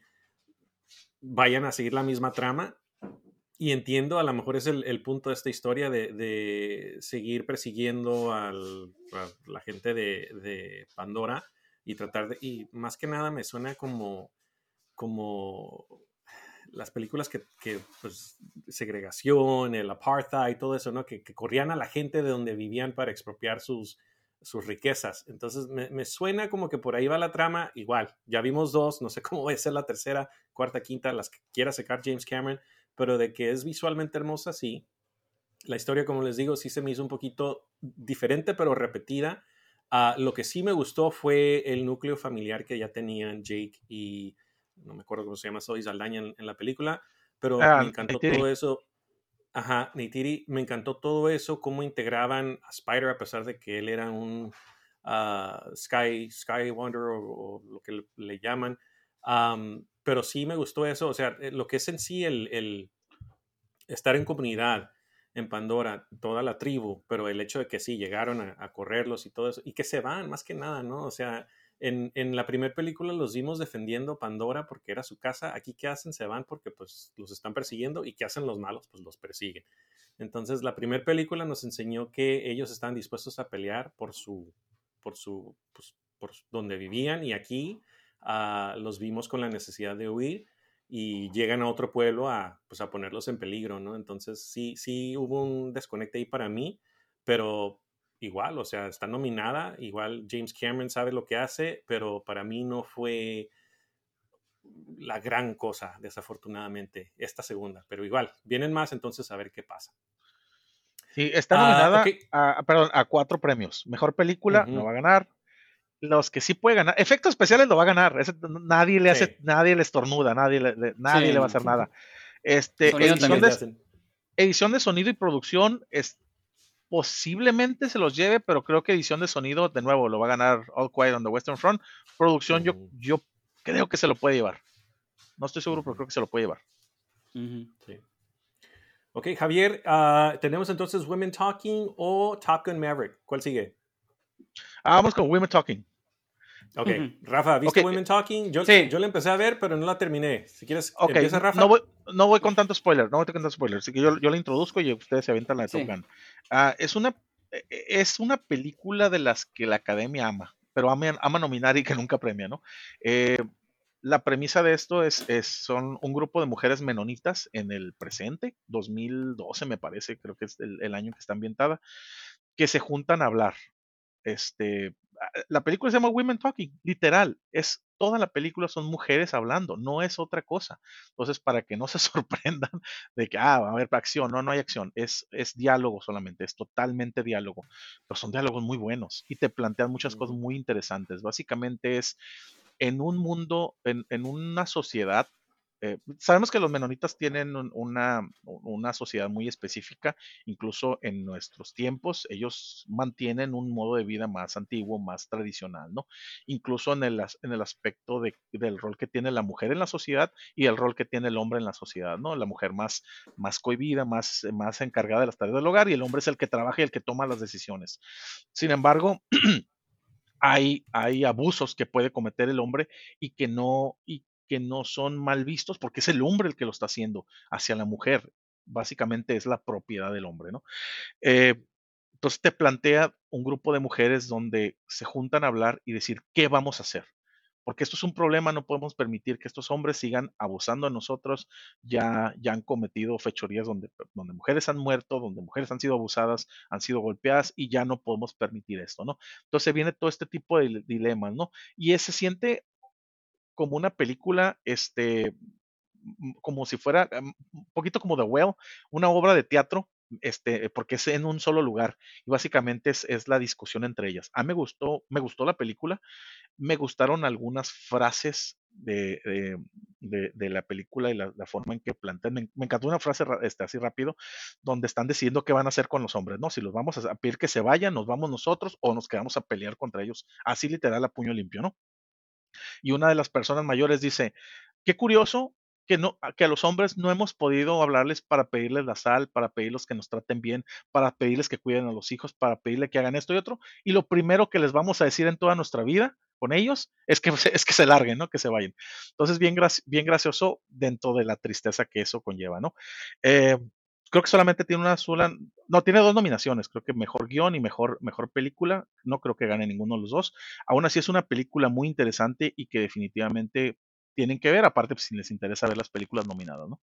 vayan a seguir la misma trama. Y entiendo, a lo mejor es el, el punto de esta historia de, de seguir persiguiendo al, a la gente de, de Pandora y tratar de... Y más que nada me suena como, como las películas que, que pues, segregación, el apartheid, todo eso, ¿no? Que, que corrían a la gente de donde vivían para expropiar sus, sus riquezas. Entonces me, me suena como que por ahí va la trama. Igual, ya vimos dos, no sé cómo va a ser la tercera, cuarta, quinta, las que quiera sacar James Cameron, pero de que es visualmente hermosa, sí. La historia, como les digo, sí se me hizo un poquito diferente, pero repetida. Uh, lo que sí me gustó fue el núcleo familiar que ya tenían Jake y no me acuerdo cómo se llama, Zoe Saldaña en, en la película, pero Ah, me encantó Neytiri. todo eso. Ajá, Neytiri, me encantó todo eso, cómo integraban a Spider a pesar de que él era un uh, Sky, Sky Wonder o, o lo que le, le llaman. Um, pero sí me gustó eso, o sea, lo que es en sí el, el estar en comunidad en Pandora, toda la tribu, pero el hecho de que sí llegaron a, a correrlos y todo eso, y que se van más que nada, ¿no? O sea, en, en la primera película los vimos defendiendo Pandora porque era su casa. Aquí, ¿qué hacen? Se van porque pues los están persiguiendo. ¿Y qué hacen los malos? Pues los persiguen. Entonces, la primera película nos enseñó que ellos estaban dispuestos a pelear por su, por su, pues, por donde vivían. Y aquí uh, los vimos con la necesidad de huir y llegan a otro pueblo a, pues, a ponerlos en peligro, ¿no? Entonces, sí, sí hubo un desconecte ahí para mí, pero igual, o sea, está nominada, igual James Cameron sabe lo que hace, pero para mí no fue la gran cosa, desafortunadamente, esta segunda, pero igual, vienen más, entonces a ver qué pasa. Sí, está Uh, nominada okay. a, perdón, a cuatro premios. Mejor película, Uh-huh. no va a ganar. Los que sí puede ganar, efectos especiales lo va a ganar. Ese, nadie le hace, sí. nadie le estornuda, nadie le, le nadie sí. le va a hacer nada. Este, edición de, edición de sonido y producción es posiblemente se los lleve, pero creo que edición de sonido, de nuevo, lo va a ganar All Quiet on the Western Front. Producción, uh-huh. yo, yo creo que se lo puede llevar. No estoy seguro, uh-huh. pero creo que se lo puede llevar. Uh-huh. Sí. Ok, Javier, uh, tenemos entonces Women Talking o Top Gun Maverick. ¿Cuál sigue? Ah, vamos con Women Talking. Ok, uh-huh. Rafa, ¿viste okay. Women Talking? Yo, sí. yo la empecé a ver, pero no la terminé. Si quieres, okay. empieza, Rafa. No voy, no voy con tanto spoiler, no voy con tanto spoiler. Así que yo, yo la introduzco y ustedes se avientan la de sí. Top Gun. Uh, es, una, es una película de las que la academia ama, pero ama, ama nominar y que nunca premia, ¿no? Eh, la premisa de esto es, es, son un grupo de mujeres menonitas en el presente, dos mil doce me parece, creo que es el, el año que está ambientada, que se juntan a hablar. Este, la película se llama Women Talking, literal, es toda la película son mujeres hablando, no es otra cosa. Entonces, para que no se sorprendan de que, ah, va a haber acción, no, no hay acción, es, es diálogo solamente, es totalmente diálogo, pero son diálogos muy buenos y te plantean muchas cosas muy interesantes. Básicamente es en un mundo, en, en una sociedad, eh, sabemos que los menonitas tienen un, una, una sociedad muy específica, incluso en nuestros tiempos, ellos mantienen un modo de vida más antiguo, más tradicional, ¿no? Incluso en el, en el aspecto de, del rol que tiene la mujer en la sociedad y el rol que tiene el hombre en la sociedad, ¿no? La mujer más, más cohibida, más, más encargada de las tareas del hogar y el hombre es el que trabaja y el que toma las decisiones. Sin embargo, Hay, hay abusos que puede cometer el hombre y que no, y que no son mal vistos porque es el hombre el que lo está haciendo hacia la mujer. Básicamente es la propiedad del hombre, ¿no? Eh, entonces te plantea un grupo de mujeres donde se juntan a hablar y decir, ¿qué vamos a hacer? Porque esto es un problema, no podemos permitir que estos hombres sigan abusando de nosotros, ya, ya han cometido fechorías donde, donde mujeres han muerto, donde mujeres han sido abusadas, han sido golpeadas y ya no podemos permitir esto, ¿no? Entonces viene todo este tipo de dilemas, ¿no? Y se siente como una película, este, como si fuera un poquito como The Well, una obra de teatro, este, porque es en un solo lugar y básicamente es, es la discusión entre ellas. A mí me gustó, me gustó la película, me gustaron algunas frases de, de, de, de la película y la, la, forma en que plantean. Me, me encantó una frase este, así rápido, donde están decidiendo qué van a hacer con los hombres, ¿no? Si los vamos a pedir que se vayan, nos vamos nosotros o nos quedamos a pelear contra ellos. Así literal a puño limpio, ¿no? Y una de las personas mayores dice, qué curioso que, no, que a los hombres no hemos podido hablarles para pedirles la sal, para pedirles que nos traten bien, para pedirles que cuiden a los hijos, para pedirles que hagan esto y otro. Y lo primero que les vamos a decir en toda nuestra vida con ellos es que, es que se larguen, ¿no? Que se vayan. Entonces, bien, graci bien gracioso dentro de la tristeza que eso conlleva, ¿no? Eh, creo que solamente tiene una sola, no, tiene dos nominaciones, creo que mejor guión y mejor, mejor película, no creo que gane ninguno de los dos. Aún así es una película muy interesante y que definitivamente tienen que ver, aparte pues, si les interesa ver las películas nominadas, ¿no?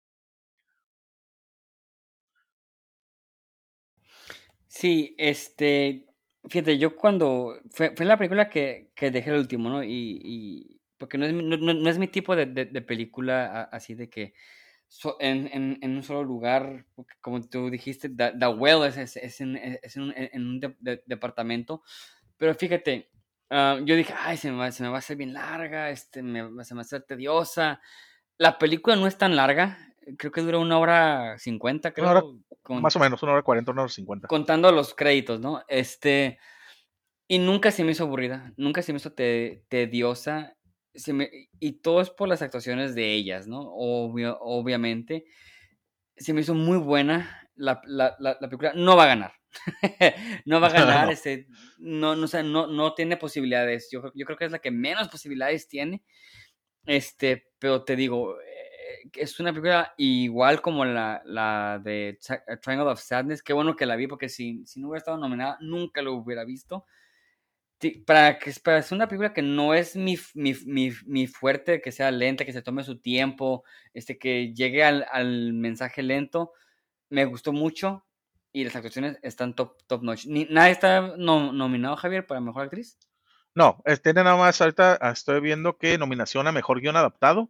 Sí, este, fíjate, yo cuando, fue, fue la película que, que dejé el último, ¿no? Y, y porque no es, mi- no, no- no es mi tipo de, de- de película a- así de que so- en, en- en un solo lugar, porque como tú dijiste, The, The Well es, es, es en, es en un, en un de- de- departamento, pero fíjate, ah, yo dije, ay, se me va, se me va a hacer bien larga, este, me, se me va a hacer tediosa. La película no es tan larga, creo que dura una hora cincuenta, Una hora, creo, con, más o menos, una hora cuarenta, una hora cincuenta. contando los créditos, ¿no? Este, y nunca se me hizo aburrida, nunca se me hizo te- tediosa, se me- y todo es por las actuaciones de ellas, ¿no? Obvio, obviamente, se me hizo muy buena la, la, la, la película, no va a ganar, no va a ganar, No. este, no, no, o sea, no, no tiene posibilidades, yo, creo- yo creo que es la que menos posibilidades tiene, este, pero te digo, eh, es una película igual como la, la de Tri- Triangle of Sadness. Qué bueno que la vi porque si, si no hubiera estado nominada, nunca lo hubiera visto. Ti- Para que para ser una película que no es mi, f- mi, f- mi, f- mi fuerte, que sea lenta, que se tome su tiempo, este, que llegue al, al mensaje lento, me gustó mucho y las actuaciones están top, top notch. Ni, nadie está no- nominado, Javier, para mejor actriz. No, este nada más ahorita ah, estoy viendo que nominación a mejor guión adaptado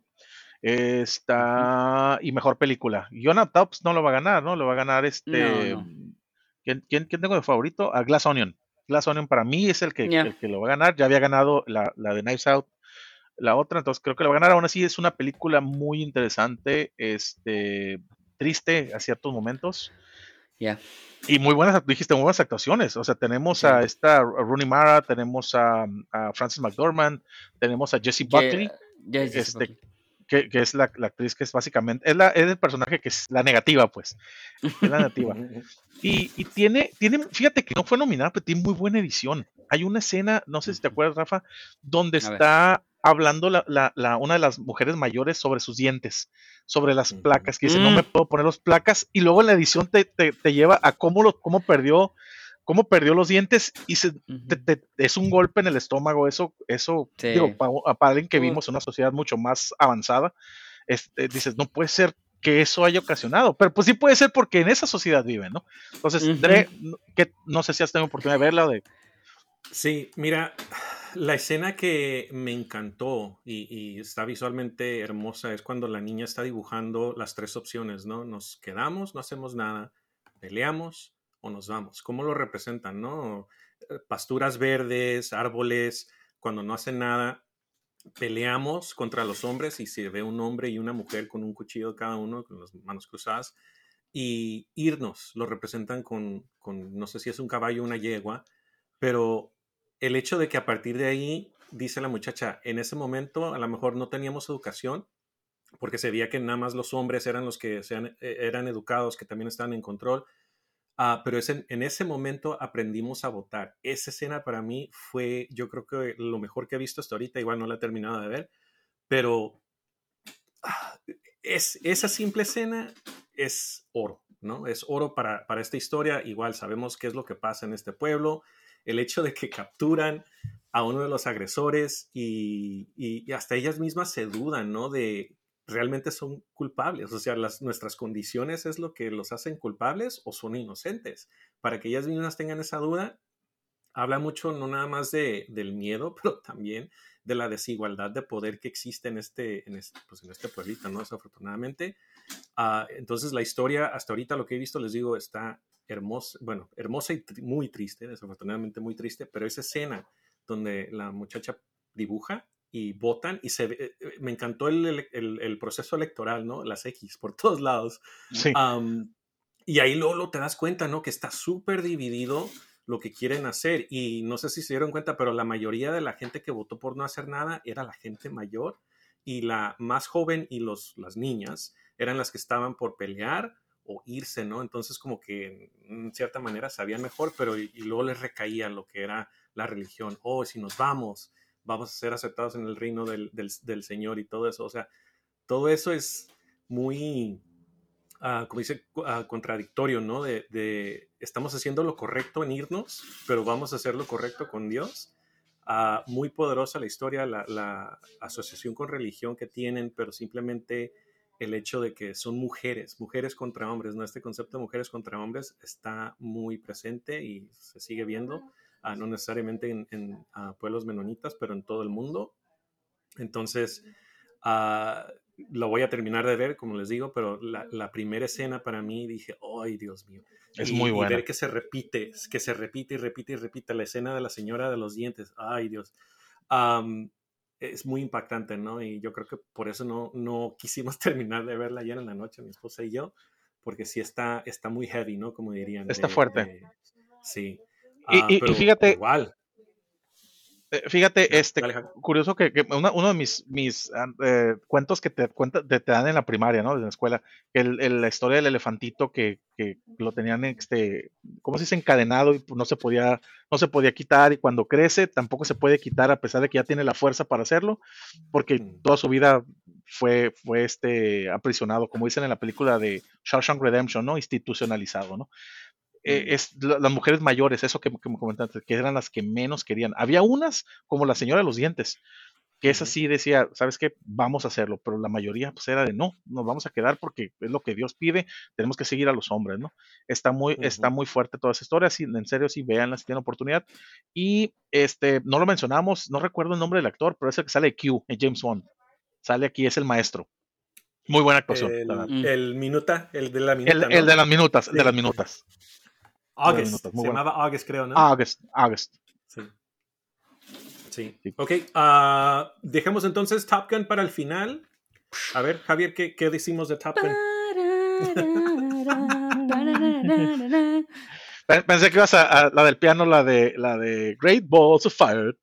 Ujú. está y mejor película. Guión adaptado pues no lo va a ganar, ¿no? Lo va a ganar No, este no. ¿quién, quién, quién tengo de favorito? A Glass Onion. Glass Onion para mí es el que, Ya. el que lo va a ganar. Ya había ganado la, la de Knives Out, la otra, entonces creo que lo va a ganar. Aún así es una película muy interesante, este, triste a ciertos momentos. Ya. Y muy buenas, dijiste, muy buenas actuaciones. O sea, tenemos a Sí. esta Rooney Mara, tenemos a, a Frances McDormand, tenemos a Jessie Ya, Buckley, ya es Jessie este, Buckley. que, que es la, la actriz que es básicamente, es, la, es el personaje que es la negativa, pues, es la negativa. Y, y tiene, tiene, fíjate que no fue nominada, pero tiene muy buena edición. Hay una escena, no sé si te acuerdas, Rafa, donde A ver. está hablando la, la, la, una de las mujeres mayores sobre sus dientes, sobre las Ujú. placas, que dice, no Mm, me puedo poner las placas, y luego en la edición te, te, te lleva a cómo, lo, cómo perdió cómo perdió los dientes y se, Ujú. te- te- es un golpe en el estómago, eso, eso, Sí. digo, para, para alguien que Uf. vimos en una sociedad mucho más avanzada, este, dices, no puede ser que eso haya ocasionado, pero pues sí puede ser porque en esa sociedad viven, ¿no? Entonces, Ujú. Dre, no- que, no sé si has tenido oportunidad de verla o de... Sí, mira, la escena que me encantó y, y está visualmente hermosa es cuando la niña está dibujando las tres opciones, ¿no? Nos quedamos, no hacemos nada, peleamos o nos vamos. ¿Cómo lo representan, no? Eh, Pasturas verdes, árboles, cuando no hacen nada, peleamos contra los hombres y se ve un hombre y una mujer con un cuchillo cada uno, con las manos cruzadas, y irnos, lo representan con, con no sé si es un caballo o una yegua, pero el hecho de que a partir de ahí, dice la muchacha, en ese momento a lo mejor no teníamos educación, porque se veía que nada más los hombres eran los que sean, eh, eran educados, que también estaban en control, uh, pero es en, en ese momento aprendimos a votar. Esa escena para mí fue, yo creo que lo mejor que he visto hasta ahorita, igual no la he terminado de ver, pero ah, es, esa simple escena es oro, ¿no? Es oro para, para esta historia. Igual sabemos qué es lo que pasa en este pueblo. El hecho de que capturan a uno de los agresores y, y, y hasta ellas mismas se dudan, ¿no? De realmente son culpables. O sea, las, nuestras condiciones es lo que los hacen culpables o son inocentes. Para que ellas mismas tengan esa duda, habla mucho no nada más de, del miedo, pero también de la desigualdad de poder que existe en este, en este, pues en este pueblito, ¿no? Desafortunadamente. Uh, entonces la historia, hasta ahorita lo que he visto, les digo, está hermosa, bueno, hermosa y tri- muy triste, desafortunadamente muy triste, pero esa escena donde la muchacha dibuja y votan y se ve, eh, me encantó el, el, el, el proceso electoral, ¿no? Las X por todos lados. Sí. Um, y ahí luego, luego te das cuenta, ¿no? Que está súper dividido lo que quieren hacer. Y no sé si se dieron cuenta, pero la mayoría de la gente que votó por no hacer nada era la gente mayor y la más joven y los, las niñas eran las que estaban por pelear o irse, ¿no? Entonces como que en cierta manera sabían mejor, pero y, y luego les recaía lo que era la religión. Oh, si nos vamos, vamos a ser aceptados en el reino del, del, del Señor y todo eso. O sea, todo eso es muy... Uh, como dice, uh, contradictorio, ¿no? De, de estamos haciendo lo correcto en irnos, pero vamos a hacer lo correcto con Dios. Uh, muy poderosa la historia, la, la asociación con religión que tienen, pero simplemente el hecho de que son mujeres, mujeres contra hombres, ¿no? Este concepto de mujeres contra hombres está muy presente y se sigue viendo, uh, no necesariamente en, en uh, pueblos menonitas, pero en todo el mundo. Entonces, Uh, lo voy a terminar de ver, como les digo, pero la, la primera escena para mí dije, ¡ay, Dios mío! Es y, muy y buena. ver que se repite, que se repite y repite y repite la escena de la señora de los dientes, ¡ay, Dios! Um, es muy impactante, ¿no? Y yo creo que por eso no, no quisimos terminar de verla ayer en la noche, mi esposa y yo, porque sí está, está muy heavy, ¿no? Como dirían. Está De, fuerte. de, sí, Y, uh, y, pero y fíjate, igual. Fíjate, Ya, este, dale, curioso que, que una, uno de mis, mis eh, cuentos que te, cuenta, te, te dan en la primaria, ¿no? En la escuela, el, el, la historia del elefantito que, que lo tenían, este, ¿cómo se dice? Encadenado y no se podía, no se podía quitar y cuando crece tampoco se puede quitar a pesar de que ya tiene la fuerza para hacerlo, porque mm. toda su vida fue, fue este, aprisionado, como dicen en la película de Shawshank Redemption, ¿no? Institucionalizado, ¿no? Eh, es la, las mujeres mayores, eso que, que me comentaste, que eran las que menos querían. Había unas, como la señora de los dientes, que esa sí decía, ¿sabes qué? Vamos a hacerlo, pero la mayoría pues era de no, nos vamos a quedar porque es lo que Dios pide, tenemos que seguir a los hombres, ¿no? Está muy, uh-huh. está muy fuerte toda esa historia, sí, en serio, sí, véanla si tienen oportunidad. Y este, no lo mencionamos, no recuerdo el nombre del actor, pero es el que sale de Q, en James Bond. Sale aquí, es el maestro. Muy buena actuación. El, el minuta, el de la minuta, el, ¿no? el de las minutas, sí. de las minutas. August, minutas, se bueno. llamaba August, creo, ¿no? August, August. Sí. Sí. sí. Ok, uh, dejemos entonces Top Gun para el final. A ver, Javier, ¿qué, qué decimos de Top Gun? Pensé que ibas a, a la del piano, la de la de Great Balls of Fire.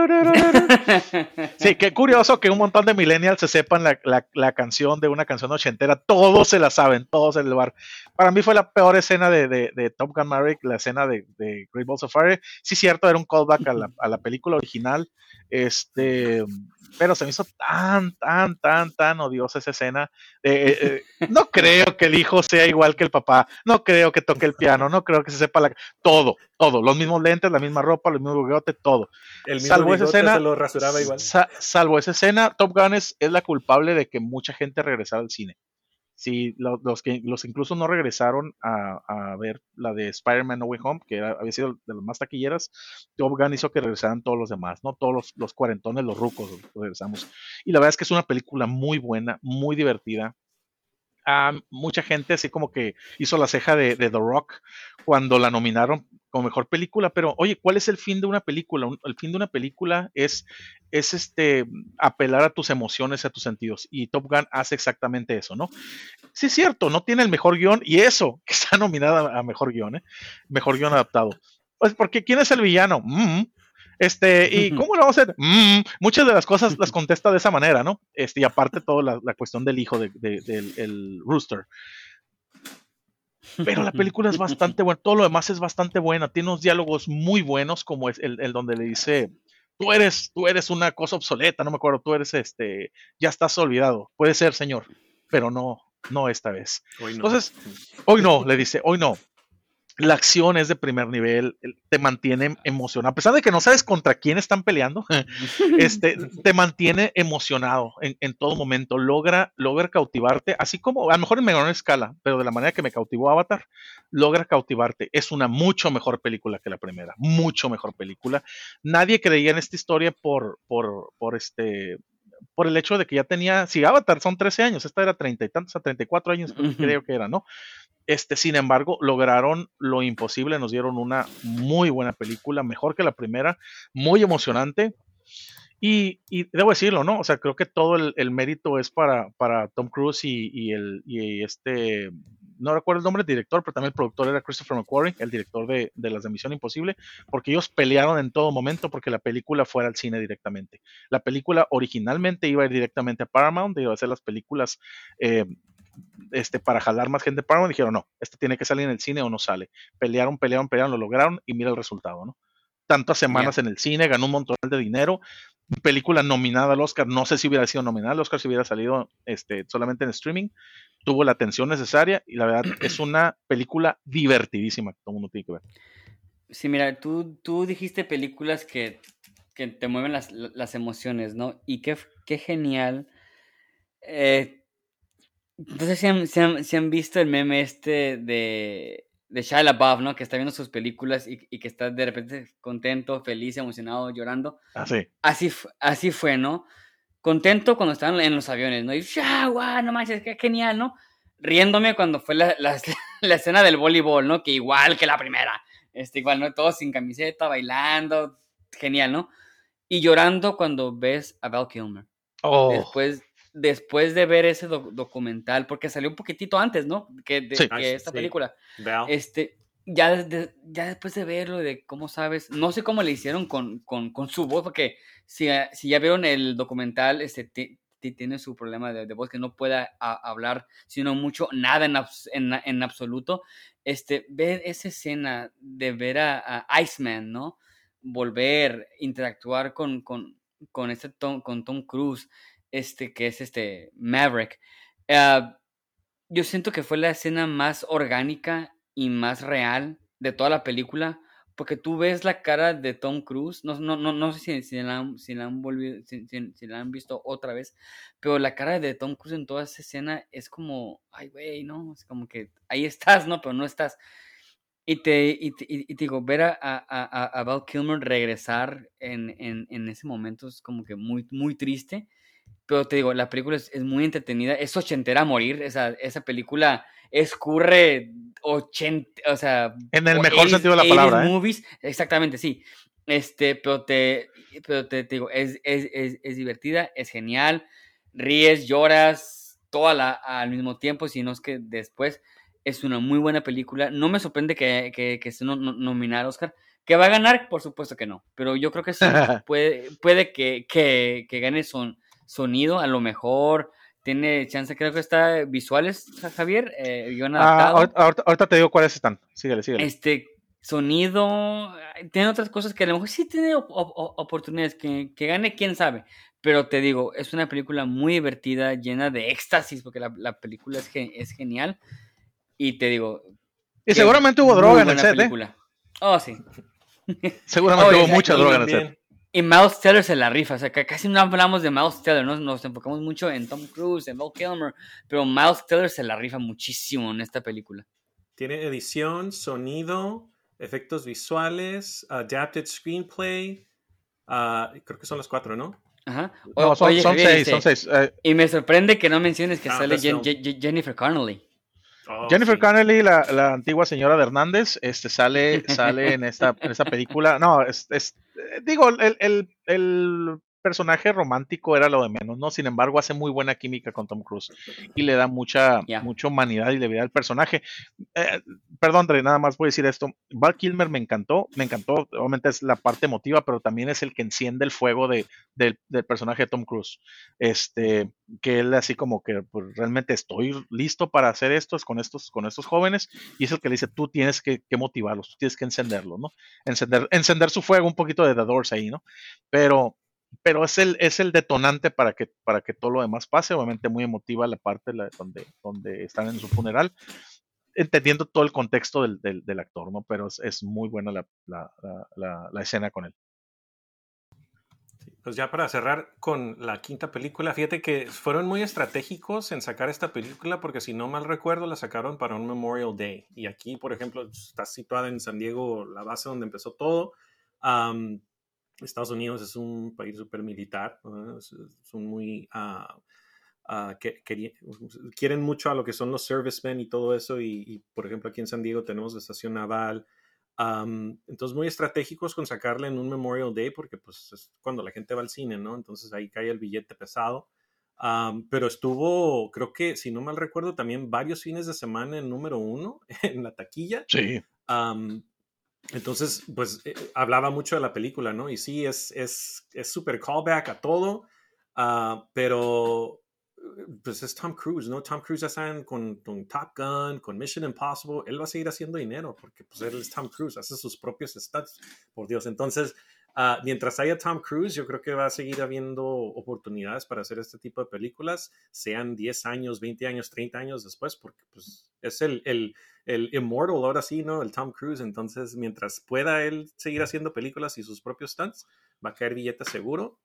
Sí, qué curioso que un montón de millennials se sepan la, la, la canción de una canción ochentera. Todos se la saben, todos en el bar. Para mí fue la peor escena de, de, de Top Gun Maverick, la escena de, de Great Balls of Fire. Sí, cierto, era un callback a la, a la película original. Este, pero se me hizo tan, tan, tan, tan odiosa esa escena. Eh, eh, no creo que el hijo sea igual que el papá, no creo que toque el piano, no creo que se sepa la... Todo, todo, los mismos lentes, la misma ropa, los mismos bigotes, todo. El mismo Salvo esa bigote escena, se lo rasuraba igual. sa- salvo esa escena, Top Gun es, es la culpable de que mucha gente regresara al cine. Sí, lo- los que los incluso no regresaron a, a ver la de Spider-Man No Way Home, que era- había sido de las más taquilleras. Top Gun hizo que regresaran todos los demás, ¿no? Todos los, los cuarentones, los rucos, regresamos. Y la verdad es que es una película muy buena, muy divertida. Ah, mucha gente así como que hizo la ceja de, de The Rock cuando la nominaron como mejor película, pero oye, ¿cuál es el fin de una película? Un- el fin de una película es, es este apelar a tus emociones, a tus sentidos, y Top Gun hace exactamente eso, ¿no? Sí es cierto, no tiene el mejor guión, y eso, que está nominada a mejor guión, ¿eh? Mejor guión adaptado. Pues porque ¿quién es el villano? Mm, este, ¿y cómo lo vamos a hacer? Mm, muchas de las cosas las contesta de esa manera, ¿no? Este, y aparte toda la, la cuestión del hijo de, de- del el Rooster. Pero la película es bastante buena, todo lo demás es bastante buena, tiene unos diálogos muy buenos, como es el, el donde le dice, tú eres, tú eres una cosa obsoleta, no me acuerdo, tú eres este, ya estás olvidado, puede ser, señor, pero no, no esta vez. Hoy no. Entonces, hoy no, le dice, hoy no. La acción es de primer nivel, el- te mantiene emocionado, a pesar de que no sabes contra quién están peleando, este, te mantiene emocionado en, en todo momento, logra, logra cautivarte, así como, a lo mejor en menor escala, pero de la manera que me cautivó Avatar, logra cautivarte. Es una mucho mejor película que la primera, mucho mejor película. Nadie creía en esta historia por, por, por este, por el hecho de que ya tenía, si Avatar son trece años, esta era treinta y tantos a treinta y cuatro años, creo, creo que era, ¿no? Este, sin embargo, lograron lo imposible, nos dieron una muy buena película, mejor que la primera, muy emocionante. Y, y debo decirlo, ¿no? O sea, creo que todo el, el mérito es para, para Tom Cruise y, y el y este, no recuerdo el nombre del director, pero también el productor era Christopher McQuarrie, el director de, de las de Misión Imposible, porque ellos pelearon en todo momento porque la película fuera al cine directamente. La película originalmente iba a ir directamente a Paramount, iba a hacer las películas eh, este, para jalar más gente. Paramount dijeron, no, este tiene que salir en el cine o no sale. Pelearon, pelearon, pelearon, lo lograron y mira el resultado, ¿no? Tantas semanas Ya. en el cine, ganó un montón de dinero, película nominada al Oscar, no sé si hubiera sido nominada al Oscar si hubiera salido este, solamente en streaming, tuvo la atención necesaria y la verdad es una película divertidísima que todo el mundo tiene que ver. Sí, mira, tú, tú dijiste películas que, que te mueven las, las emociones, ¿no? Y qué, qué genial. Eh, no sé si han, si han- si han visto el meme este de, de Shia LaBeouf, ¿no? Que está viendo sus películas y, y que está de repente contento, feliz, emocionado, llorando. Así. Así, fu- así fue, ¿no? Contento cuando estaban en los aviones, ¿no? Y ¡ya, guau! No manches, qué genial, ¿no? Riéndome cuando fue la, la, la escena del voleibol, ¿no? Que igual que la primera. Este, igual, ¿no? Todos sin camiseta, bailando. Genial, ¿no? Y llorando cuando ves a Val Kilmer. Oh, Después, después de ver ese doc- documental, porque salió un poquitito antes, ¿no? Que, de, sí. Ah, que esta sí. película. Val. Este, ya, desde- ya después de verlo, y de cómo sabes, no sé cómo le hicieron con, con, con su voz, porque si, eh, si ya vieron el documental, este, ti- ti- tiene su problema de, de voz, que no pueda a- hablar, sino mucho, nada en, abs- en, en absoluto. Este, ver esa escena de ver a, a Iceman, ¿no? Volver, interactuar con, con, con, este Tom, con Tom Cruise, este, que es este Maverick. Ah, yo siento que fue la escena más orgánica y más real de toda la película, porque tú ves la cara de Tom Cruise, no, no, no, no sé si, si la han, si la han volvido, si, si- si la han visto otra vez, pero la cara de Tom Cruise en toda esa escena es como, ay, güey, ¿no? Es como que ahí estás, ¿no? Pero no estás. Y te, y te, y- y te digo, ver a, a, a, a Val Kilmer regresar en, en, en ese momento es como que muy, muy triste. Pero te digo, la película es, es muy entretenida, es ochentera a morir, esa, esa película escurre ochenta, o sea, En el o- mejor eighties, sentido de la eighties palabra, ¿eh? movies, exactamente, sí. Este, pero te, pero te, te digo, es, es, es, es divertida, es genial, ríes, lloras, todo a la- al mismo tiempo, si no es que después es una muy buena película. No me sorprende que, que, que esté no- no- nominada al Oscar. ¿Que va a ganar? Por supuesto que no, pero yo creo que sí, puede, puede que, que, que gane son sonido, a lo mejor tiene chance, creo que está visuales, Ja- Javier, eh, guión Ah, adaptado. ahorita, ahorita- ahorita te digo cuáles están. Síguele, síguele. Este, sonido, tiene otras cosas que a lo mejor sí tiene op- op- oportunidades, que, que gane quién sabe, pero te digo, es una película muy divertida, llena de éxtasis, porque la, la película es, ge- es genial, y te digo, Y que seguramente hubo muy droga en el buena set, ¿eh? película. Oh, sí. Seguramente Oh, hubo y, mucha y- droga en el set. También. y Miles Teller se la rifa, o sea, que casi no hablamos de Miles Teller, ¿no? Nos enfocamos mucho en Tom Cruise, en Val Kilmer, pero Miles Teller se la rifa muchísimo en esta película. Tiene edición, sonido, efectos visuales, adapted screenplay. ah, creo que son las cuatro, ¿no? Ajá. O- No, son, oye, son Javier, seis, son este, seis. Eh, y me sorprende que no menciones que Ah, sale best Jen- film. Je- Je- Jennifer Connelly. Oh, Jennifer sí. Connelly, la, la antigua señora de Hernández, este, sale, sale en esta, en esta película. No, es, es eh, digo, el, el, el personaje romántico era lo de menos, ¿no? Sin embargo, hace muy buena química con Tom Cruise y le da mucha, Ya. mucha humanidad y levedad al personaje. Eh, perdón, André, nada más voy a decir esto. Val Kilmer me encantó, me encantó. Obviamente es la parte emotiva, pero también es el que enciende el fuego de, del, del personaje de Tom Cruise. Este, que él así como que pues, realmente estoy listo para hacer esto con estos, con estos jóvenes, y es el que le dice, tú tienes que, que motivarlos, tú tienes que encenderlos, ¿no? Encender, encender su fuego, un poquito de The Doors ahí, ¿no? Pero, pero es el, es el detonante para que, para que todo lo demás pase. Obviamente muy emotiva la parte la, donde, donde están en su funeral, entendiendo todo el contexto del, del, del actor, ¿no? Pero es, es muy buena la, la, la, la, la escena con él. Pues ya para cerrar con la quinta película, fíjate que fueron muy estratégicos en sacar esta película porque si no mal recuerdo la sacaron para un Memorial Day. Y aquí, por ejemplo, está situada en San Diego, la base donde empezó todo. Um, Estados Unidos es un país súper militar, ¿no? Son muy... Uh, uh, que, que, quieren mucho a lo que son los servicemen y todo eso. Y, y, por ejemplo, aquí en San Diego tenemos la estación naval. Um, entonces muy estratégicos con sacarle en un Memorial Day porque pues es cuando la gente va al cine, ¿no? Entonces ahí cae el billete pesado. Um, pero estuvo, creo que si no mal recuerdo, también varios fines de semana en número uno en la taquilla. Sí. Um, entonces, pues eh, hablaba mucho de la película, ¿no? Y sí, es es es súper callback a todo, uh, pero pues es Tom Cruise, ¿no? Tom Cruise ya saben con, con Top Gun, con Mission Impossible, él va a seguir haciendo dinero porque pues él es Tom Cruise, hace sus propios stunts, por Dios. Entonces, uh, mientras haya Tom Cruise, yo creo que va a seguir habiendo oportunidades para hacer este tipo de películas, sean diez años, veinte años, treinta años después, porque pues es el, el, el immortal ahora sí, ¿no? El Tom Cruise. Entonces, mientras pueda él seguir haciendo películas y sus propios stunts, va a caer billete seguro.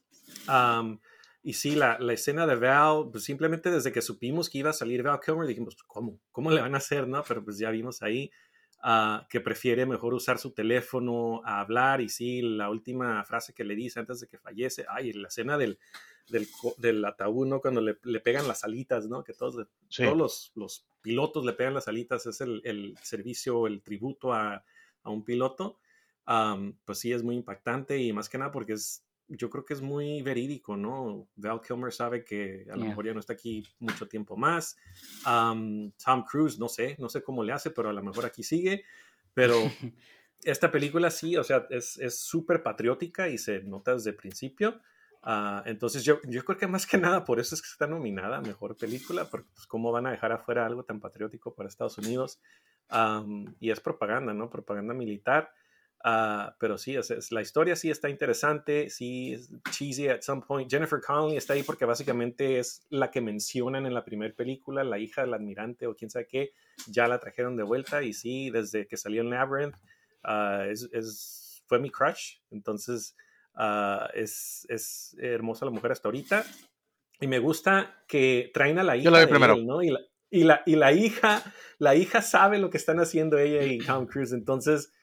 Um, Y sí, la, la escena de Val, pues simplemente desde que supimos que iba a salir Val Kilmer, dijimos, ¿cómo? ¿Cómo le van a hacer, no? Pero pues ya vimos ahí uh, que prefiere mejor usar su teléfono a hablar. Y sí, la última frase que le dice antes de que fallece, ay, la escena del, del, del ataúd, ¿no? Cuando le, le pegan las alitas, ¿no? Que todos, sí. todos los, los pilotos le pegan las alitas, es el, el servicio, el tributo a, a un piloto. Um, pues sí, es muy impactante y más que nada porque es... yo creo que es muy verídico, ¿no? Val Kilmer sabe que a lo yeah. mejor ya no está aquí mucho tiempo más. Um, Tom Cruise, no sé, no sé cómo le hace, pero a lo mejor aquí sigue. Pero esta película sí, o sea, es súper patriótica y se nota desde el principio. Uh, entonces yo, yo creo que más que nada por eso es que está nominada a Mejor Película, porque pues cómo van a dejar afuera algo tan patriótico para Estados Unidos. Um, y es propaganda, ¿no? Propaganda militar. Uh, pero sí, es, es, la historia sí está interesante, sí es cheesy at some point. Jennifer Connelly está ahí porque básicamente es la que mencionan en la primera película, la hija del almirante o quién sabe qué, ya la trajeron de vuelta y sí, desde que salió en Labyrinth, uh, es, es, fue mi crush. Entonces uh, es, es hermosa la mujer hasta ahorita y me gusta que traen a la hija Yo la vi de primero. él, ¿no? Y la, y, la, y la hija la hija sabe lo que están haciendo ella y Tom Cruise, entonces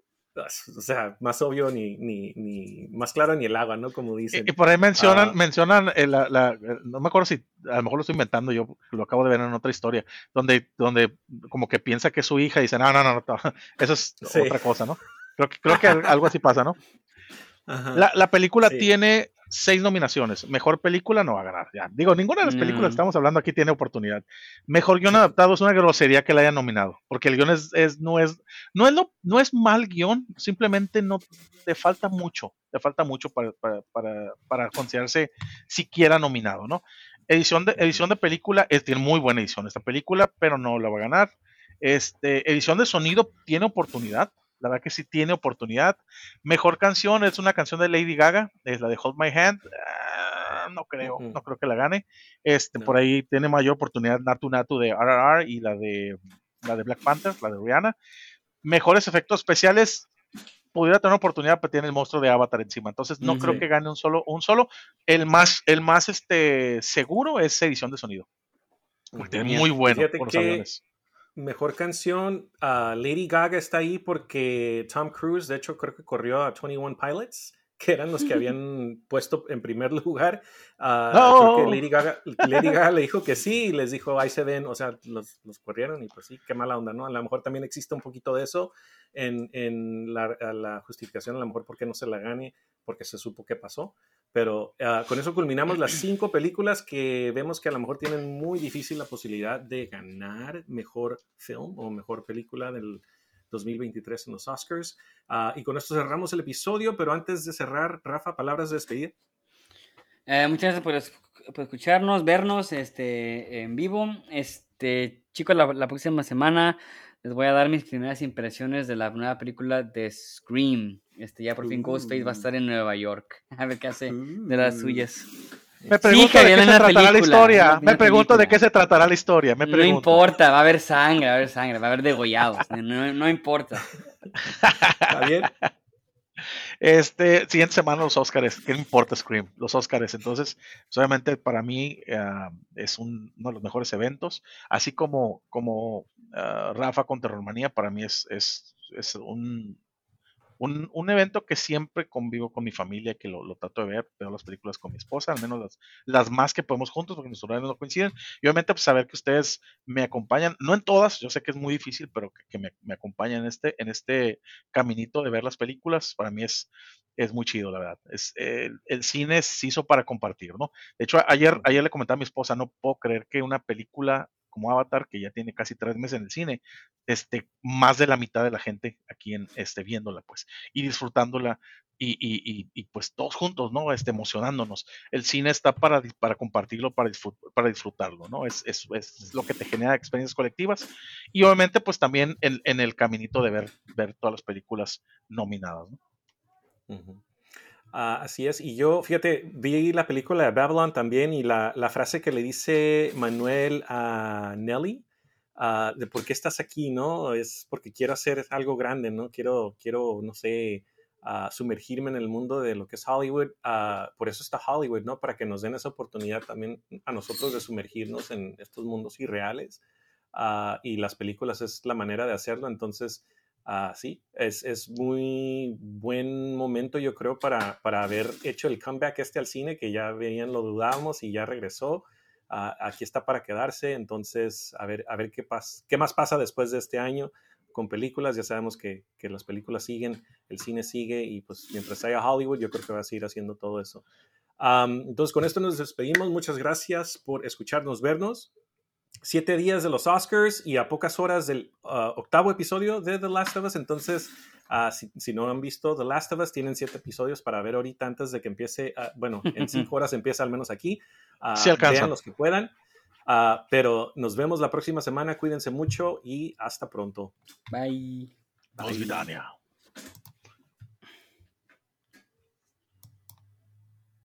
o sea, más obvio ni, ni, ni más claro ni el agua, ¿no? Como dicen. Y, y por ahí mencionan, uh, mencionan eh, la, la, no me acuerdo si, a lo mejor lo estoy inventando, yo lo acabo de ver en otra historia, donde, donde como que piensa que es su hija y dice, no, no, no, no eso es sí. otra cosa, ¿no? Creo que, creo que algo así pasa, ¿no? Ajá. La, la película sí. tiene seis nominaciones. Mejor película no va a ganar. Ya. Digo, ninguna de las películas no. que estamos hablando aquí tiene oportunidad. Mejor guión adaptado es una grosería que la hayan nominado. Porque el guión es, es, no, es, no, es lo, no es mal guión, simplemente no le falta mucho. Le falta mucho para, para, para, para considerarse siquiera nominado, ¿no? Edición de, edición de película, es, tiene muy buena edición esta película, pero no la va a ganar. Este, edición de sonido tiene oportunidad. la verdad que sí tiene oportunidad. Mejor canción es una canción de Lady Gaga, es la de Hold My Hand. Uh, no creo, uh-huh. no creo que la gane. Este, no. Por ahí tiene mayor oportunidad Natu Natu de R R R y la de la de Black Panther, la de Rihanna. Mejores efectos especiales, pudiera tener oportunidad, pero tiene el monstruo de Avatar encima. Entonces no uh-huh. creo que gane un solo, un solo. El más, el más este, seguro es edición de sonido. Porque uh-huh. es muy bueno Fíjate con los que aviones. Mejor canción, uh, Lady Gaga está ahí porque Tom Cruise, de hecho, creo que corrió a veintiuno Pilots, que eran los que habían puesto en primer lugar. Uh, no. Creo que Lady Gaga, Lady Gaga le dijo que sí, y les dijo, ahí se ven, o sea, los, los corrieron y pues sí, qué mala onda, ¿no? A lo mejor también existe un poquito de eso en, en la, la justificación, a lo mejor porque no se la gane, porque se supo qué pasó. Pero uh, con eso culminamos las cinco películas que vemos que a lo mejor tienen muy difícil la posibilidad de ganar mejor film o mejor película del dos mil veintitrés en los Oscars. Uh, y con esto cerramos el episodio, pero antes de cerrar, Rafa, palabras de despedida. Eh, muchas gracias por, por escucharnos, vernos este, en vivo. Este, chicos, la, la próxima semana les voy a dar mis primeras impresiones de la nueva película de Scream. Este, ya por fin uh, Ghostface va a estar en Nueva York. A ver qué hace uh, de las suyas. Me pregunto sí, de qué se tratará película, la historia. Me pregunto de qué se tratará la historia. Me no importa, va a haber sangre, va a haber sangre, va a haber degollados. no, no importa. ¿Está bien? Este, siguiente semana los Oscars, ¿qué importa Scream? Los Oscars, entonces, pues, obviamente para mí uh, es un, uno de los mejores eventos, así como, como uh, Rafa con Terrormanía, para mí es, es, es un, un, un evento que siempre convivo con mi familia, que lo, lo trato de ver, veo las películas con mi esposa, al menos las, las más que podemos juntos, porque nuestros horarios no coinciden, y obviamente pues saber que ustedes me acompañan, no en todas, yo sé que es muy difícil, pero que, que me, me acompañan en este, en este caminito de ver las películas, para mí es, es muy chido, la verdad. Es, el, el cine se hizo para compartir, ¿no? De hecho, ayer, ayer le comentaba a mi esposa, no puedo creer que una película como Avatar, que ya tiene casi tres meses en el cine, este, más de la mitad de la gente aquí en, este, viéndola, pues, y disfrutándola, y, y, y, y pues todos juntos, ¿no? Este, emocionándonos. El cine está para, para compartirlo, para, disfrut, para disfrutarlo, ¿no? Es, es, es lo que te genera experiencias colectivas, y obviamente, pues también en, en el caminito de ver, ver todas las películas nominadas, ¿no? Uh-huh. Uh, así es, y yo, fíjate, vi la película de Babylon también y la, la frase que le dice Manuel a Nelly, uh, de por qué estás aquí, ¿no? Es porque quiero hacer algo grande, ¿no? Quiero, quiero no sé, uh, sumergirme en el mundo de lo que es Hollywood. Uh, por eso está Hollywood, ¿no? Para que nos den esa oportunidad también a nosotros de sumergirnos en estos mundos irreales. Uh, y las películas es la manera de hacerlo, entonces... Uh, sí, es, es muy buen momento yo creo para, para haber hecho el comeback este al cine, que ya veían, lo dudábamos y ya regresó. Uh, aquí está para quedarse, entonces a ver, a ver qué, pas- qué más pasa después de este año con películas. Ya sabemos que, que las películas siguen, el cine sigue y pues mientras haya Hollywood yo creo que va a seguir haciendo todo eso. Um, entonces con esto nos despedimos, muchas gracias por escucharnos, vernos. Siete días de los Oscars y a pocas horas del uh, octavo episodio de The Last of Us. Entonces, uh, si, si no han visto The Last of Us, tienen siete episodios para ver ahorita antes de que empiece. Uh, bueno, en cinco horas empieza al menos aquí. Uh, sí alcanza. Vean los que puedan. Uh, pero nos vemos la próxima semana. Cuídense mucho y hasta pronto. Bye. Bye. Bye.